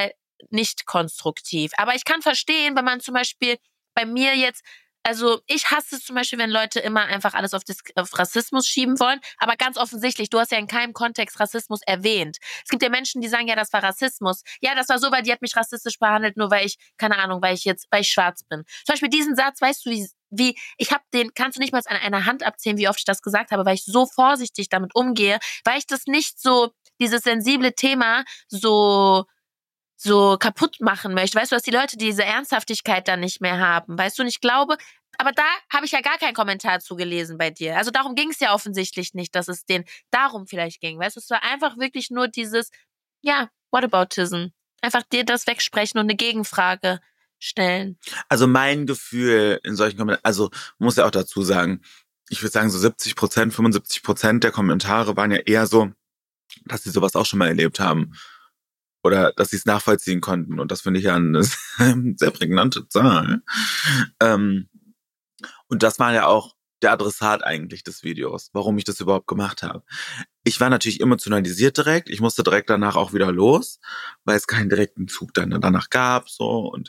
nicht konstruktiv. Aber ich kann verstehen, wenn man zum Beispiel bei mir jetzt, also ich hasse es zum Beispiel, wenn Leute immer einfach alles auf Rassismus schieben wollen, aber ganz offensichtlich, du hast ja in keinem Kontext Rassismus erwähnt. Es gibt ja Menschen, die sagen, ja, das war Rassismus. Ja, das war so, weil die hat mich rassistisch behandelt, nur weil ich, keine Ahnung, weil ich schwarz bin. Zum Beispiel diesen Satz, weißt du, wie ich habe den, kannst du nicht mal an einer Hand abzählen, wie oft ich das gesagt habe, weil ich so vorsichtig damit umgehe, weil ich das nicht so, dieses sensible Thema so kaputt machen möchte. Weißt du, dass die Leute diese Ernsthaftigkeit dann nicht mehr haben. Weißt du, und ich glaube, aber da habe ich ja gar keinen Kommentar zugelesen bei dir. Also darum ging es ja offensichtlich nicht, dass es denen darum vielleicht ging. Weißt du, es war einfach wirklich nur dieses, ja, Whataboutism. Einfach dir das wegsprechen und eine Gegenfrage stellen. Also mein Gefühl in solchen Kommentaren, also muss ja auch dazu sagen, ich würde sagen so 70%, 75% der Kommentare waren ja eher so, dass sie sowas auch schon mal erlebt haben. Oder dass sie es nachvollziehen konnten. Und das finde ich ja eine sehr prägnante Zahl. Und das war ja auch der Adressat eigentlich des Videos, warum ich das überhaupt gemacht habe. Ich war natürlich emotionalisiert direkt. Ich musste direkt danach auch wieder los, weil es keinen direkten Zug dann danach gab. So und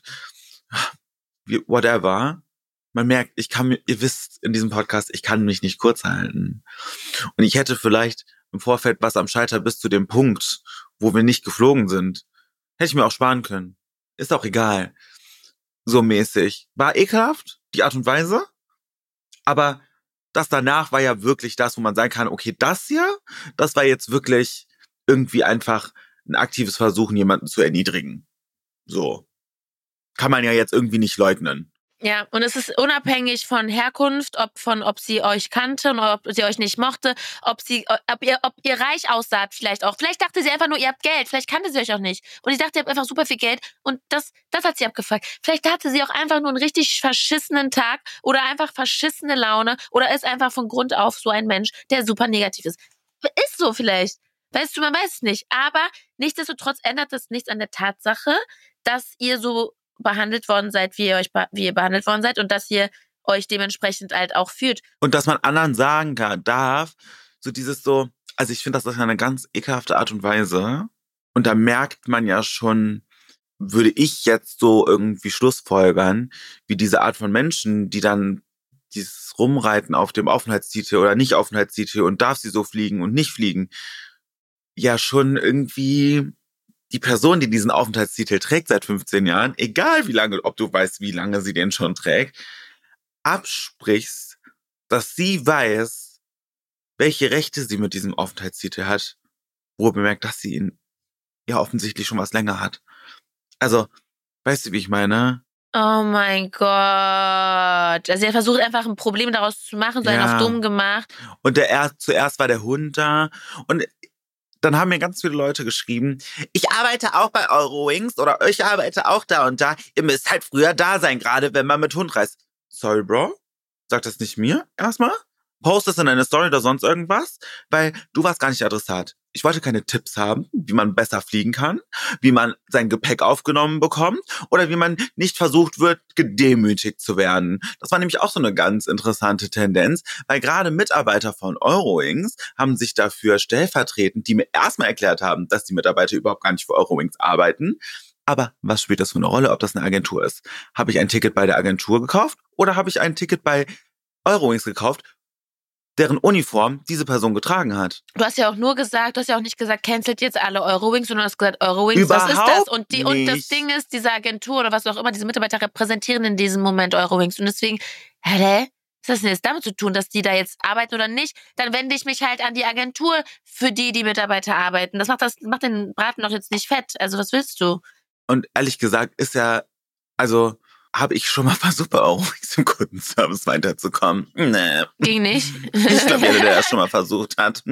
whatever. Man merkt, ihr wisst in diesem Podcast, ich kann mich nicht kurz halten. Und ich hätte vielleicht im Vorfeld was am Schalter bis zu dem Punkt, wo wir nicht geflogen sind. Hätte ich mir auch sparen können. Ist auch egal. So mäßig. War ekelhaft, die Art und Weise. Aber das danach war ja wirklich das, wo man sagen kann, okay, das hier, das war jetzt wirklich irgendwie einfach ein aktives Versuchen, jemanden zu erniedrigen. So. Kann man ja jetzt irgendwie nicht leugnen. Ja, und es ist unabhängig von Herkunft, ob sie euch kannte und ob sie euch nicht mochte, ob ihr reich aussaht vielleicht auch. Vielleicht dachte sie einfach nur, ihr habt Geld. Vielleicht kannte sie euch auch nicht. Und ich dachte, ihr habt einfach super viel Geld und das hat sie abgefuckt. Vielleicht hatte sie auch einfach nur einen richtig verschissenen Tag oder einfach verschissene Laune oder ist einfach von Grund auf so ein Mensch, der super negativ ist. Ist so vielleicht. Weißt du, man weiß es nicht. Aber nichtsdestotrotz ändert das nichts an der Tatsache, dass ihr so behandelt worden seid, wie ihr behandelt worden seid und dass ihr euch dementsprechend halt auch fühlt. Und dass man anderen sagen darf, so dieses so, also ich finde, das ist eine ganz ekelhafte Art und Weise. Und da merkt man ja schon, würde ich jetzt so irgendwie schlussfolgern, wie diese Art von Menschen, die dann dieses Rumreiten auf dem Aufenthaltstitel oder nicht Aufenthaltstitel und darf sie so fliegen und nicht fliegen, ja schon irgendwie die Person, die diesen Aufenthaltstitel trägt seit 15 Jahren, egal wie lange, ob du weißt, wie lange sie den schon trägt, absprichst, dass sie weiß, welche Rechte sie mit diesem Aufenthaltstitel hat, wo bemerkt, dass sie ihn ja offensichtlich schon was länger hat. Also, weißt du, wie ich meine? Oh mein Gott. Also er versucht einfach ein Problem daraus zu machen, so einen auf dumm gemacht. Und zuerst war der Hund da und dann haben mir ganz viele Leute geschrieben, ich arbeite auch bei Eurowings oder ich arbeite auch da und da. Ihr müsst halt früher da sein, gerade wenn man mit Hund reist. Sorry, Bro. Sag das nicht mir erstmal. Post es in eine Story oder sonst irgendwas, weil du warst gar nicht Adressat. Ich wollte keine Tipps haben, wie man besser fliegen kann, wie man sein Gepäck aufgenommen bekommt oder wie man nicht versucht wird, gedemütigt zu werden. Das war nämlich auch so eine ganz interessante Tendenz, weil gerade Mitarbeiter von Eurowings haben sich dafür stellvertretend, die mir erstmal erklärt haben, dass die Mitarbeiter überhaupt gar nicht für Eurowings arbeiten. Aber was spielt das für eine Rolle, ob das eine Agentur ist? Habe ich ein Ticket bei der Agentur gekauft oder habe ich ein Ticket bei Eurowings gekauft, deren Uniform diese Person getragen hat? Du hast ja auch nicht gesagt, cancelt jetzt alle Eurowings, sondern du hast gesagt, Eurowings, was ist das? Und das Ding ist, diese Agentur oder was auch immer, diese Mitarbeiter repräsentieren in diesem Moment Eurowings. Und deswegen, was hat das denn jetzt damit zu tun, dass die da jetzt arbeiten oder nicht? Dann wende ich mich halt an die Agentur, für die Mitarbeiter arbeiten. Das macht den Braten doch jetzt nicht fett. Also was willst du? Und ehrlich gesagt ist ja, also habe ich schon mal versucht, bei Eurowings im Kundenservice weiterzukommen. Nee. Ging nicht. Ich glaube, jeder, der das schon mal versucht hat,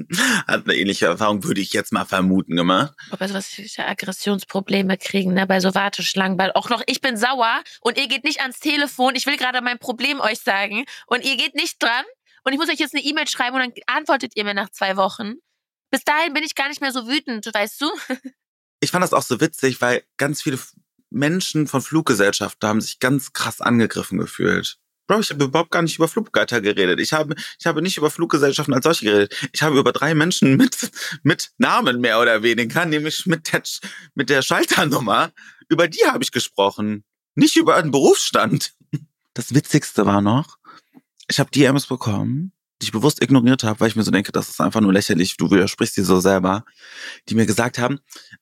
hat eine ähnliche Erfahrung, würde ich jetzt mal vermuten, gemacht. Aber was ich ja Aggressionsprobleme kriegen, ne, bei so Warteschlangen, weil auch noch ich bin sauer und ihr geht nicht ans Telefon, ich will gerade mein Problem euch sagen und ihr geht nicht dran und ich muss euch jetzt eine E-Mail schreiben und dann antwortet ihr mir nach 2 Wochen. Bis dahin bin ich gar nicht mehr so wütend, weißt du? Ich fand das auch so witzig, weil ganz viele Menschen von Fluggesellschaften haben sich ganz krass angegriffen gefühlt. Bro, ich habe überhaupt gar nicht über Fluggötter geredet. Ich habe nicht über Fluggesellschaften als solche geredet. Ich habe über 3 Menschen mit Namen mehr oder weniger, nämlich mit der Schalternummer. Über die habe ich gesprochen. Nicht über einen Berufsstand. Das Witzigste war noch, ich habe DMs bekommen, die ich bewusst ignoriert habe, weil ich mir so denke, das ist einfach nur lächerlich, du widersprichst dir so selber, die mir gesagt haben,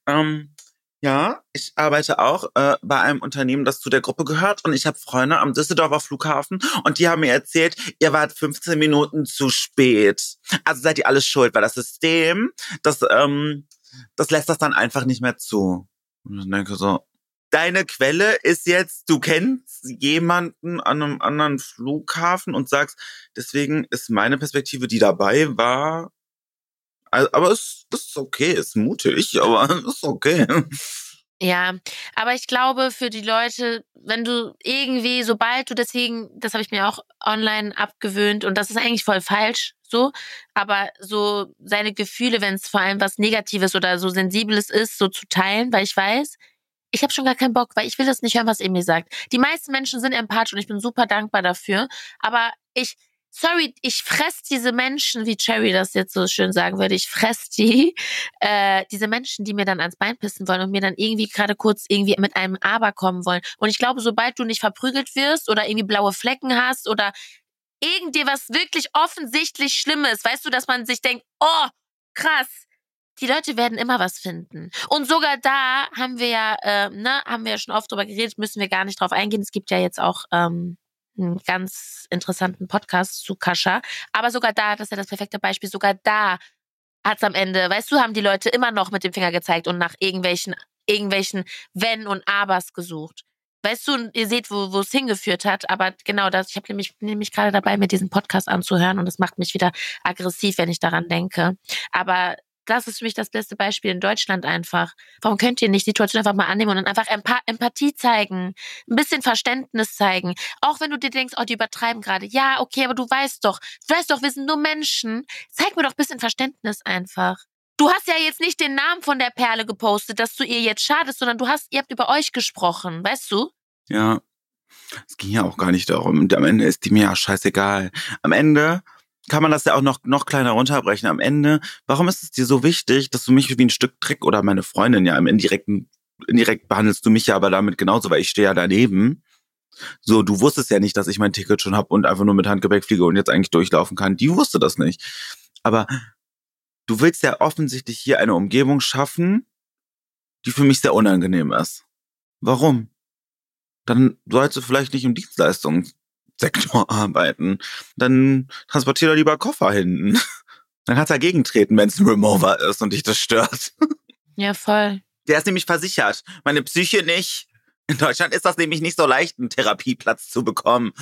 ja, ich arbeite auch bei einem Unternehmen, das zu der Gruppe gehört und ich habe Freunde am Düsseldorfer Flughafen und die haben mir erzählt, ihr wart 15 Minuten zu spät. Also seid ihr alles schuld, weil das System, das lässt das dann einfach nicht mehr zu. Und ich denke so, deine Quelle ist jetzt, du kennst jemanden an einem anderen Flughafen und sagst, deswegen ist meine Perspektive, die dabei war, aber es ist okay, ist mutig, aber ist okay. Ja, aber ich glaube, für die Leute, wenn du irgendwie, sobald du deswegen, das habe ich mir auch online abgewöhnt und das ist eigentlich voll falsch, so, aber so seine Gefühle, wenn es vor allem was Negatives oder so Sensibles ist, so zu teilen, weil ich weiß, ich habe schon gar keinen Bock, weil ich will das nicht hören, was ihr mir sagt. Die meisten Menschen sind empathisch und ich bin super dankbar dafür. Aber ich fress diese Menschen, wie Cherry das jetzt so schön sagen würde, ich fress diese Menschen, die mir dann ans Bein pissen wollen und mir dann irgendwie gerade kurz irgendwie mit einem Aber kommen wollen. Und ich glaube, sobald du nicht verprügelt wirst oder irgendwie blaue Flecken hast oder irgend dir was wirklich offensichtlich Schlimmes, weißt du, dass man sich denkt, oh, krass, die Leute werden immer was finden. Und sogar da haben wir ja schon oft drüber geredet, müssen wir gar nicht drauf eingehen. Es gibt ja jetzt auch einen ganz interessanten Podcast zu Kascha. Aber sogar da, das ist ja das perfekte Beispiel, sogar da hat's am Ende, weißt du, haben die Leute immer noch mit dem Finger gezeigt und nach irgendwelchen Wenn und Abers gesucht. Weißt du, ihr seht, wo es hingeführt hat, aber genau das, ich habe nämlich gerade dabei, mir diesen Podcast anzuhören und das macht mich wieder aggressiv, wenn ich daran denke. Aber das ist für mich das beste Beispiel in Deutschland einfach. Warum könnt ihr nicht die Situation einfach mal annehmen und dann einfach Empathie zeigen, ein bisschen Verständnis zeigen, auch wenn du dir denkst, oh, die übertreiben gerade. Ja, okay, aber du weißt doch, wir sind nur Menschen. Zeig mir doch ein bisschen Verständnis einfach. Du hast ja jetzt nicht den Namen von der Perle gepostet, dass du ihr jetzt schadest, sondern ihr habt über euch gesprochen, weißt du? Ja, es ging ja auch gar nicht darum. Und am Ende ist die mir ja scheißegal. Am Ende kann man das ja auch noch kleiner runterbrechen. Am Ende, warum ist es dir so wichtig, dass du mich wie ein Stück Dreck oder meine Freundin ja indirekt behandelst du mich ja aber damit genauso, weil ich stehe ja daneben. So, du wusstest ja nicht, dass ich mein Ticket schon habe und einfach nur mit Handgepäck fliege und jetzt eigentlich durchlaufen kann. Die wusste das nicht. Aber du willst ja offensichtlich hier eine Umgebung schaffen, die für mich sehr unangenehm ist. Warum? Dann sollst du vielleicht nicht im Dienstleistungssektor arbeiten. Dann transportier doch lieber Koffer hinten. Dann kannst du dagegen treten, wenn es ein Remover ist und dich das stört. Ja, voll. Der ist nämlich versichert. Meine Psyche nicht. In Deutschland ist das nämlich nicht so leicht, einen Therapieplatz zu bekommen.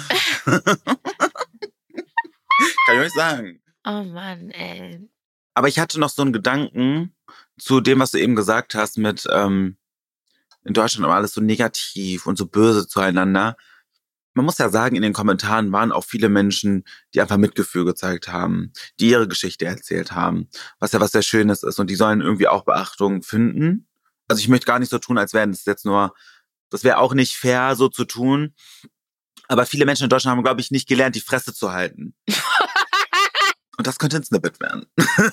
Kann ich euch sagen. Oh Mann, ey. Aber ich hatte noch so einen Gedanken zu dem, was du eben gesagt hast mit in Deutschland immer alles so negativ und so böse zueinander. Man muss ja sagen, in den Kommentaren waren auch viele Menschen, die einfach Mitgefühl gezeigt haben, die ihre Geschichte erzählt haben, was ja was sehr Schönes ist und die sollen irgendwie auch Beachtung finden. Also ich möchte gar nicht so tun, als wären das jetzt nur, das wäre auch nicht fair, so zu tun. Aber viele Menschen in Deutschland haben, glaube ich, nicht gelernt, die Fresse zu halten. Und das könnte ein Snippet werden.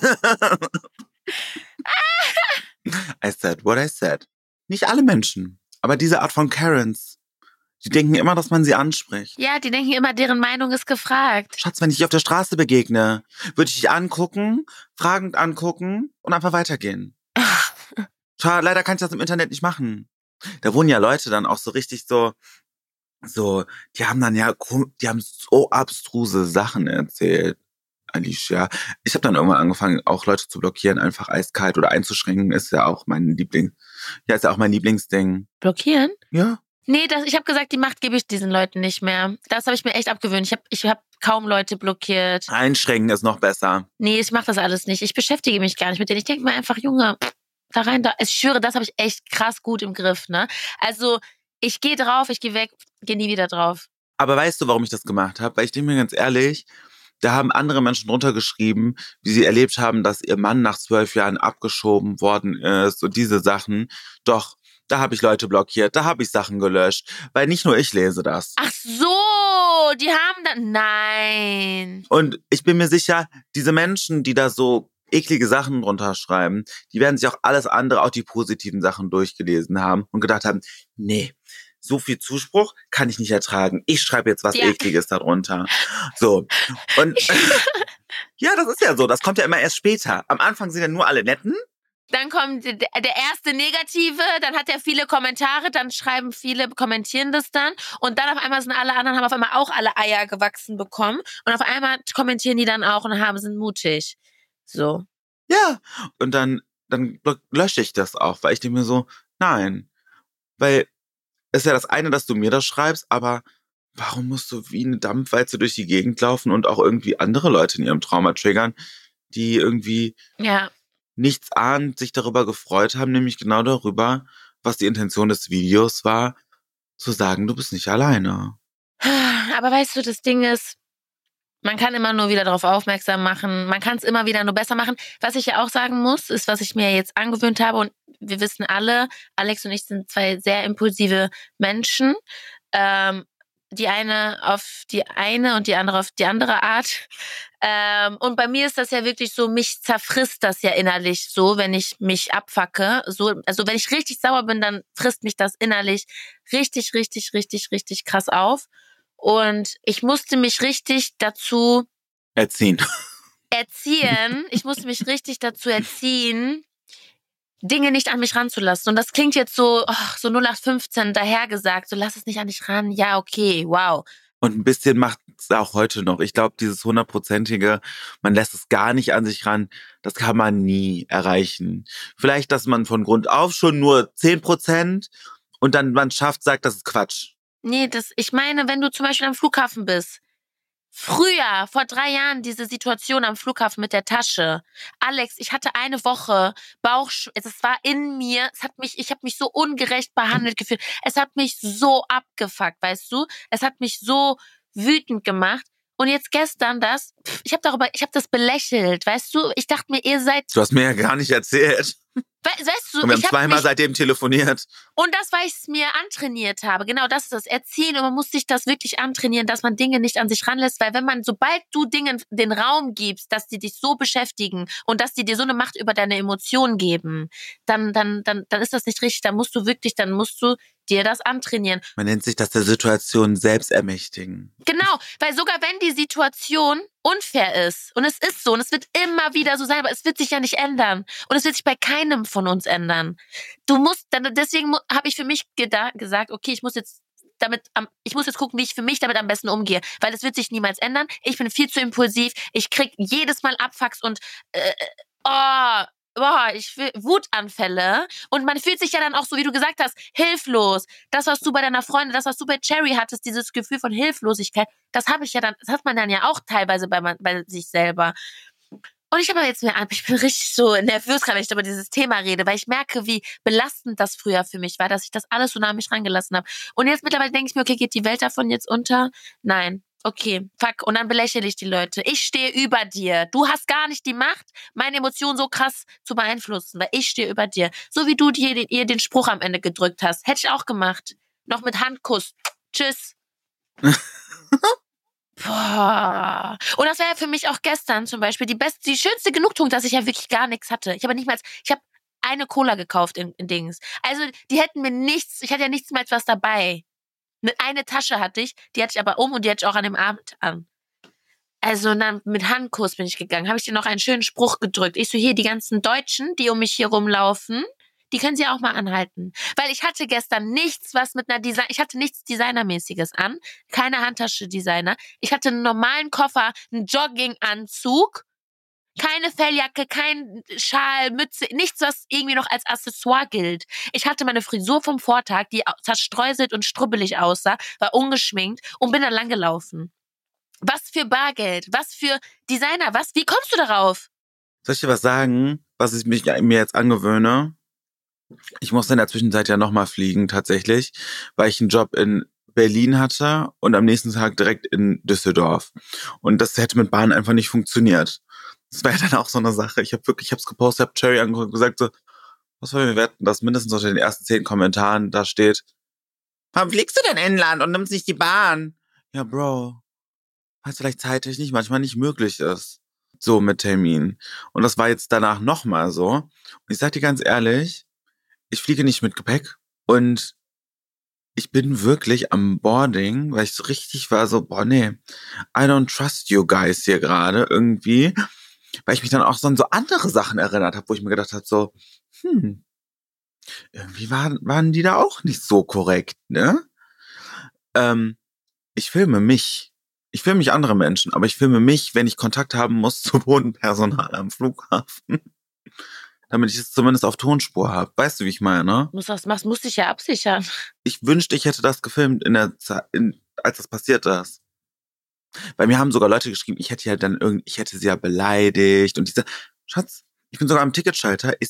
I said what I said. Nicht alle Menschen, aber diese Art von Karens, die denken immer, dass man sie anspricht. Ja, die denken immer, deren Meinung ist gefragt. Schatz, wenn ich dich auf der Straße begegne, würde ich dich angucken, fragend angucken und einfach weitergehen. Schau, leider kann ich das im Internet nicht machen. Da wurden ja Leute dann auch so richtig so, die haben so abstruse Sachen erzählt. Alicia. Ich habe dann irgendwann angefangen, auch Leute zu blockieren, einfach eiskalt oder einzuschränken, ist ja auch mein Lieblingsding. Blockieren? Ja. Nee, ich habe gesagt, die Macht gebe ich diesen Leuten nicht mehr. Das habe ich mir echt abgewöhnt. Ich hab kaum Leute blockiert. Einschränken ist noch besser. Nee, ich mache das alles nicht. Ich beschäftige mich gar nicht mit denen. Ich denke mir einfach, Junge, da rein, da. Ich schwöre, das habe ich echt krass gut im Griff, ne? Also, ich gehe drauf, ich gehe weg, gehe nie wieder drauf. Aber weißt du, warum ich das gemacht habe? Weil ich denke mir ganz ehrlich, da haben andere Menschen drunter geschrieben, wie sie erlebt haben, dass ihr Mann nach 12 Jahren abgeschoben worden ist und diese Sachen. Doch, da habe ich Leute blockiert, da habe ich Sachen gelöscht, weil nicht nur ich lese das. Ach so! Oh, die haben dann... Nein. Und ich bin mir sicher, diese Menschen, die da so eklige Sachen drunter schreiben, die werden sich auch alles andere, auch die positiven Sachen durchgelesen haben und gedacht haben, nee, so viel Zuspruch kann ich nicht ertragen. Ich schreibe jetzt was Ekliges darunter. So. Und ja, das ist ja so. Das kommt ja immer erst später. Am Anfang sind ja nur alle Netten. Dann kommt der erste Negative, dann hat er viele Kommentare, dann schreiben viele, kommentieren das dann und dann auf einmal sind alle anderen, haben auf einmal auch alle Eier gewachsen bekommen und auf einmal kommentieren die dann auch und sind mutig. So. Ja, und dann lösche ich das auch, weil ich denke mir so, nein, weil es ist ja das eine, dass du mir das schreibst, aber warum musst du wie eine Dampfwalze durch die Gegend laufen und auch irgendwie andere Leute in ihrem Trauma triggern, die irgendwie nichts ahnend sich darüber gefreut haben, nämlich genau darüber, was die Intention des Videos war, zu sagen, du bist nicht alleine. Aber weißt du, das Ding ist, man kann immer nur wieder darauf aufmerksam machen, man kann es immer wieder nur besser machen. Was ich ja auch sagen muss, ist, was ich mir jetzt angewöhnt habe und wir wissen alle, Alex und ich sind zwei sehr impulsive Menschen, die eine auf die eine und die andere auf die andere Art. Und bei mir ist das ja wirklich so, mich zerfrisst das ja innerlich so, wenn ich mich abfacke. So, also wenn ich richtig sauer bin, dann frisst mich das innerlich richtig, richtig, richtig, richtig krass auf. Und ich musste mich richtig dazu erziehen. Ich musste mich richtig dazu erziehen, Dinge nicht an mich ranzulassen. Und das klingt jetzt so 0815 dahergesagt, so lass es nicht an dich ran. Ja, okay, wow. Und ein bisschen macht es auch heute noch. Ich glaube, dieses 100%ige, man lässt es gar nicht an sich ran, das kann man nie erreichen. Vielleicht, dass man von Grund auf schon nur 10% und dann man schafft, sagt, das ist Quatsch. Nee, ich meine, wenn du zum Beispiel am Flughafen bist, früher, vor 3 Jahren, diese Situation am Flughafen mit der Tasche. Alex, ich hatte eine Woche es war in mir, ich habe mich so ungerecht behandelt gefühlt. Es hat mich so abgefuckt, weißt du? Es hat mich so wütend gemacht. Und jetzt gestern ich habe das belächelt, weißt du? Ich dachte mir, ihr seid... Du hast mir ja gar nicht erzählt. Weißt du, und wir haben zweimal seitdem telefoniert. Und das, weil ich es mir antrainiert habe. Genau, das ist das Erziehen. Und man muss sich das wirklich antrainieren, dass man Dinge nicht an sich ranlässt. Weil sobald du Dingen den Raum gibst, dass die dich so beschäftigen und dass die dir so eine Macht über deine Emotionen geben, dann ist das nicht richtig. Dann musst du dir das antrainieren. Man nennt sich das der Situation selbst ermächtigen. Genau, weil sogar wenn die Situation unfair ist, und es ist so, und es wird immer wieder so sein, aber es wird sich ja nicht ändern. Und es wird sich bei keinem von uns ändern. Deswegen habe ich für mich gesagt, okay, ich muss jetzt gucken, wie ich für mich damit am besten umgehe, weil es wird sich niemals ändern. Ich bin viel zu impulsiv, ich krieg jedes Mal Abfucks und ich will Wutanfälle und man fühlt sich ja dann auch so, wie du gesagt hast, hilflos. Das, was du bei deiner Freundin, das, was du bei Cherry hattest, dieses Gefühl von Hilflosigkeit, das hat man dann ja auch teilweise bei sich selber. Und ich bin richtig so nervös, gerade wenn ich über dieses Thema rede, weil ich merke, wie belastend das früher für mich war, dass ich das alles so nah an mich rangelassen habe. Und jetzt mittlerweile denke ich mir, okay, geht die Welt davon jetzt unter? Nein. Okay, fuck. Und dann belächle ich die Leute. Ich stehe über dir. Du hast gar nicht die Macht, meine Emotionen so krass zu beeinflussen, weil ich stehe über dir. So wie du ihr den Spruch am Ende gedrückt hast. Hätte ich auch gemacht. Noch mit Handkuss. Tschüss. Boah. Und das wäre ja für mich auch gestern zum Beispiel die schönste Genugtuung, dass ich ja wirklich gar nichts hatte. Ich habe eine Cola gekauft in Dings. Also, die hätten mir nichts, ich hatte ja nichts mehr als was dabei. Eine Tasche hatte ich, die hatte ich aber und die hatte ich auch an dem Abend an. Also dann mit Handkuss bin ich gegangen, habe ich dir noch einen schönen Spruch gedrückt. Ich so, hier, die ganzen Deutschen, die um mich hier rumlaufen, die können sie auch mal anhalten. Weil ich hatte gestern nichts, ich hatte nichts Designermäßiges an, keine Handtasche-Designer. Ich hatte einen normalen Koffer, einen Jogginganzug, keine Felljacke, kein Schal, Mütze, nichts, was irgendwie noch als Accessoire gilt. Ich hatte meine Frisur vom Vortag, die zerstreuselt und strubbelig aussah, war ungeschminkt und bin dann langgelaufen. Was für Bargeld, was für Designer, wie kommst du darauf? Soll ich dir was sagen, was ich mir jetzt angewöhne? Ich musste in der Zwischenzeit ja nochmal fliegen, tatsächlich, weil ich einen Job in Berlin hatte und am nächsten Tag direkt in Düsseldorf. Und das hätte mit Bahn einfach nicht funktioniert. Das wäre dann auch so eine Sache. Ich hab's gepostet, habe Cherry angeguckt und gesagt so, was wollen wir wetten, dass mindestens unter den ersten 10 Kommentaren da steht, warum fliegst du denn inland und nimmst nicht die Bahn? ja, Bro, was vielleicht zeitlich manchmal nicht möglich ist. So mit Termin. Und das war jetzt danach nochmal so. Und ich sag dir ganz ehrlich, ich fliege nicht mit Gepäck und ich bin wirklich am Boarding, weil ich so richtig war so, boah, nee, I don't trust you guys hier gerade irgendwie, weil ich mich dann auch so an so andere Sachen erinnert habe, wo ich mir gedacht habe, so, irgendwie waren die da auch nicht so korrekt, ne? Ich filme mich. Ich filme nicht andere Menschen, aber ich filme mich, wenn ich Kontakt haben muss zu Bodenpersonal am Flughafen. Damit ich es zumindest auf Tonspur habe. Weißt du, wie ich meine? Musst dich ja absichern. Ich wünschte, ich hätte das gefilmt als das passiert ist. Weil mir haben sogar Leute geschrieben, ich hätte sie ja beleidigt und diese, Schatz, ich bin sogar am Ticketschalter. Ich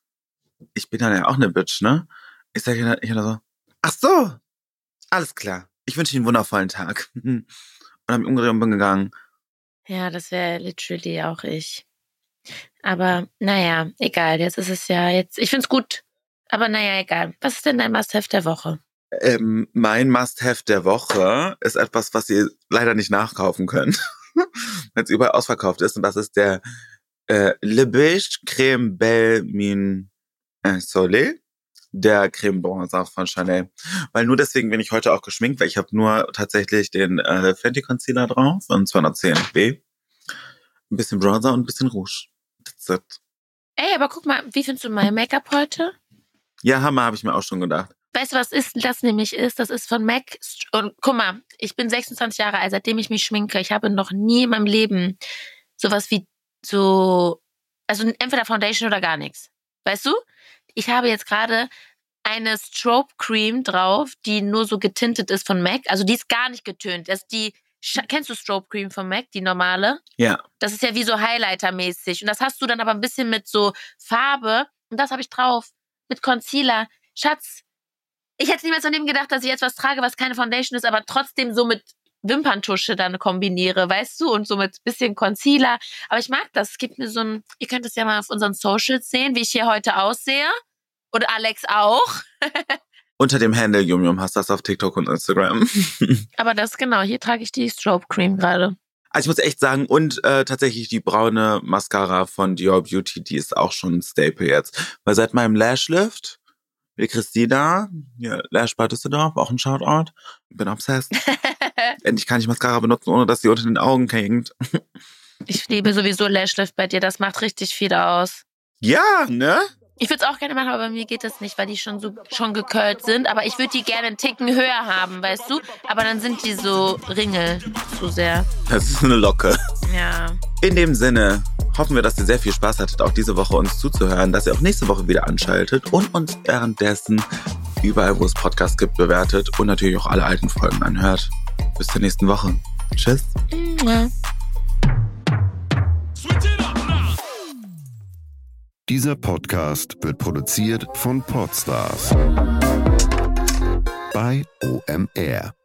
bin dann ja auch eine Bitch, ne? Ich sage so, ach so, alles klar. Ich wünsche Ihnen einen wundervollen Tag. Und habe mich umgedreht und bin gegangen. Ja, das wäre literally auch ich. Aber naja, egal, jetzt ist es ja jetzt. Ich find's gut, aber naja, egal. Was ist denn dein Must-Have der Woche? Mein Must-Have der Woche ist etwas, was ihr leider nicht nachkaufen könnt, weil es überall ausverkauft ist. Und das ist der Le Beige Crème Belle Mine Soleil, der Crème Bronzer von Chanel. Weil nur deswegen bin ich heute auch geschminkt, weil ich habe nur tatsächlich den Fenty Concealer drauf und 210B. Ein bisschen Bronzer und ein bisschen Rouge. That's it. Ey, aber guck mal, wie findest du mein Make-up heute? Ja, Hammer, habe ich mir auch schon gedacht. Weißt du, was das nämlich ist? Das ist von MAC. Und guck mal, ich bin 26 Jahre alt, seitdem ich mich schminke. Ich habe noch nie in meinem Leben sowas wie also entweder Foundation oder gar nichts. Weißt du? Ich habe jetzt gerade eine Strobe Cream drauf, die nur so getintet ist von MAC. Also die ist gar nicht getönt. Kennst du Strobe Cream von MAC, die normale? Ja. Das ist ja wie so Highlighter-mäßig. Und das hast du dann aber ein bisschen mit so Farbe. Und das habe ich drauf. Mit Concealer. Schatz, ich hätte niemals an dem gedacht, dass ich jetzt was trage, was keine Foundation ist, aber trotzdem so mit Wimperntusche dann kombiniere, weißt du? Und so mit bisschen Concealer. Aber ich mag das. Es gibt mir so ein, ihr könnt es ja mal auf unseren Socials sehen, wie ich hier heute aussehe. Und Alex auch. Unter dem Handle Yum Yum hast du das auf TikTok und Instagram. Aber das genau, hier trage ich die Strobe Cream gerade. Also ich muss echt sagen, und tatsächlich die braune Mascara von Dior Beauty, die ist auch schon ein Staple jetzt. Weil seit meinem Lashlift, wie Christina, hier, Lash Bar Düsseldorf, auch ein Shoutout, bin obsessed. Endlich kann ich Mascara benutzen, ohne dass sie unter den Augen hängt. Ich liebe sowieso Lashlift bei dir, das macht richtig viel aus. Ja, ne? Ich würde es auch gerne machen, aber bei mir geht das nicht, weil die schon gekölt sind. Aber ich würde die gerne einen Ticken höher haben, weißt du? Aber dann sind die so Ringel zu sehr. Das ist eine Locke. Ja. In dem Sinne hoffen wir, dass ihr sehr viel Spaß hattet, auch diese Woche uns zuzuhören, dass ihr auch nächste Woche wieder anschaltet und uns währenddessen überall, wo es Podcasts gibt, bewertet und natürlich auch alle alten Folgen anhört. Bis zur nächsten Woche. Tschüss. Ja. Dieser Podcast wird produziert von Podstars bei OMR.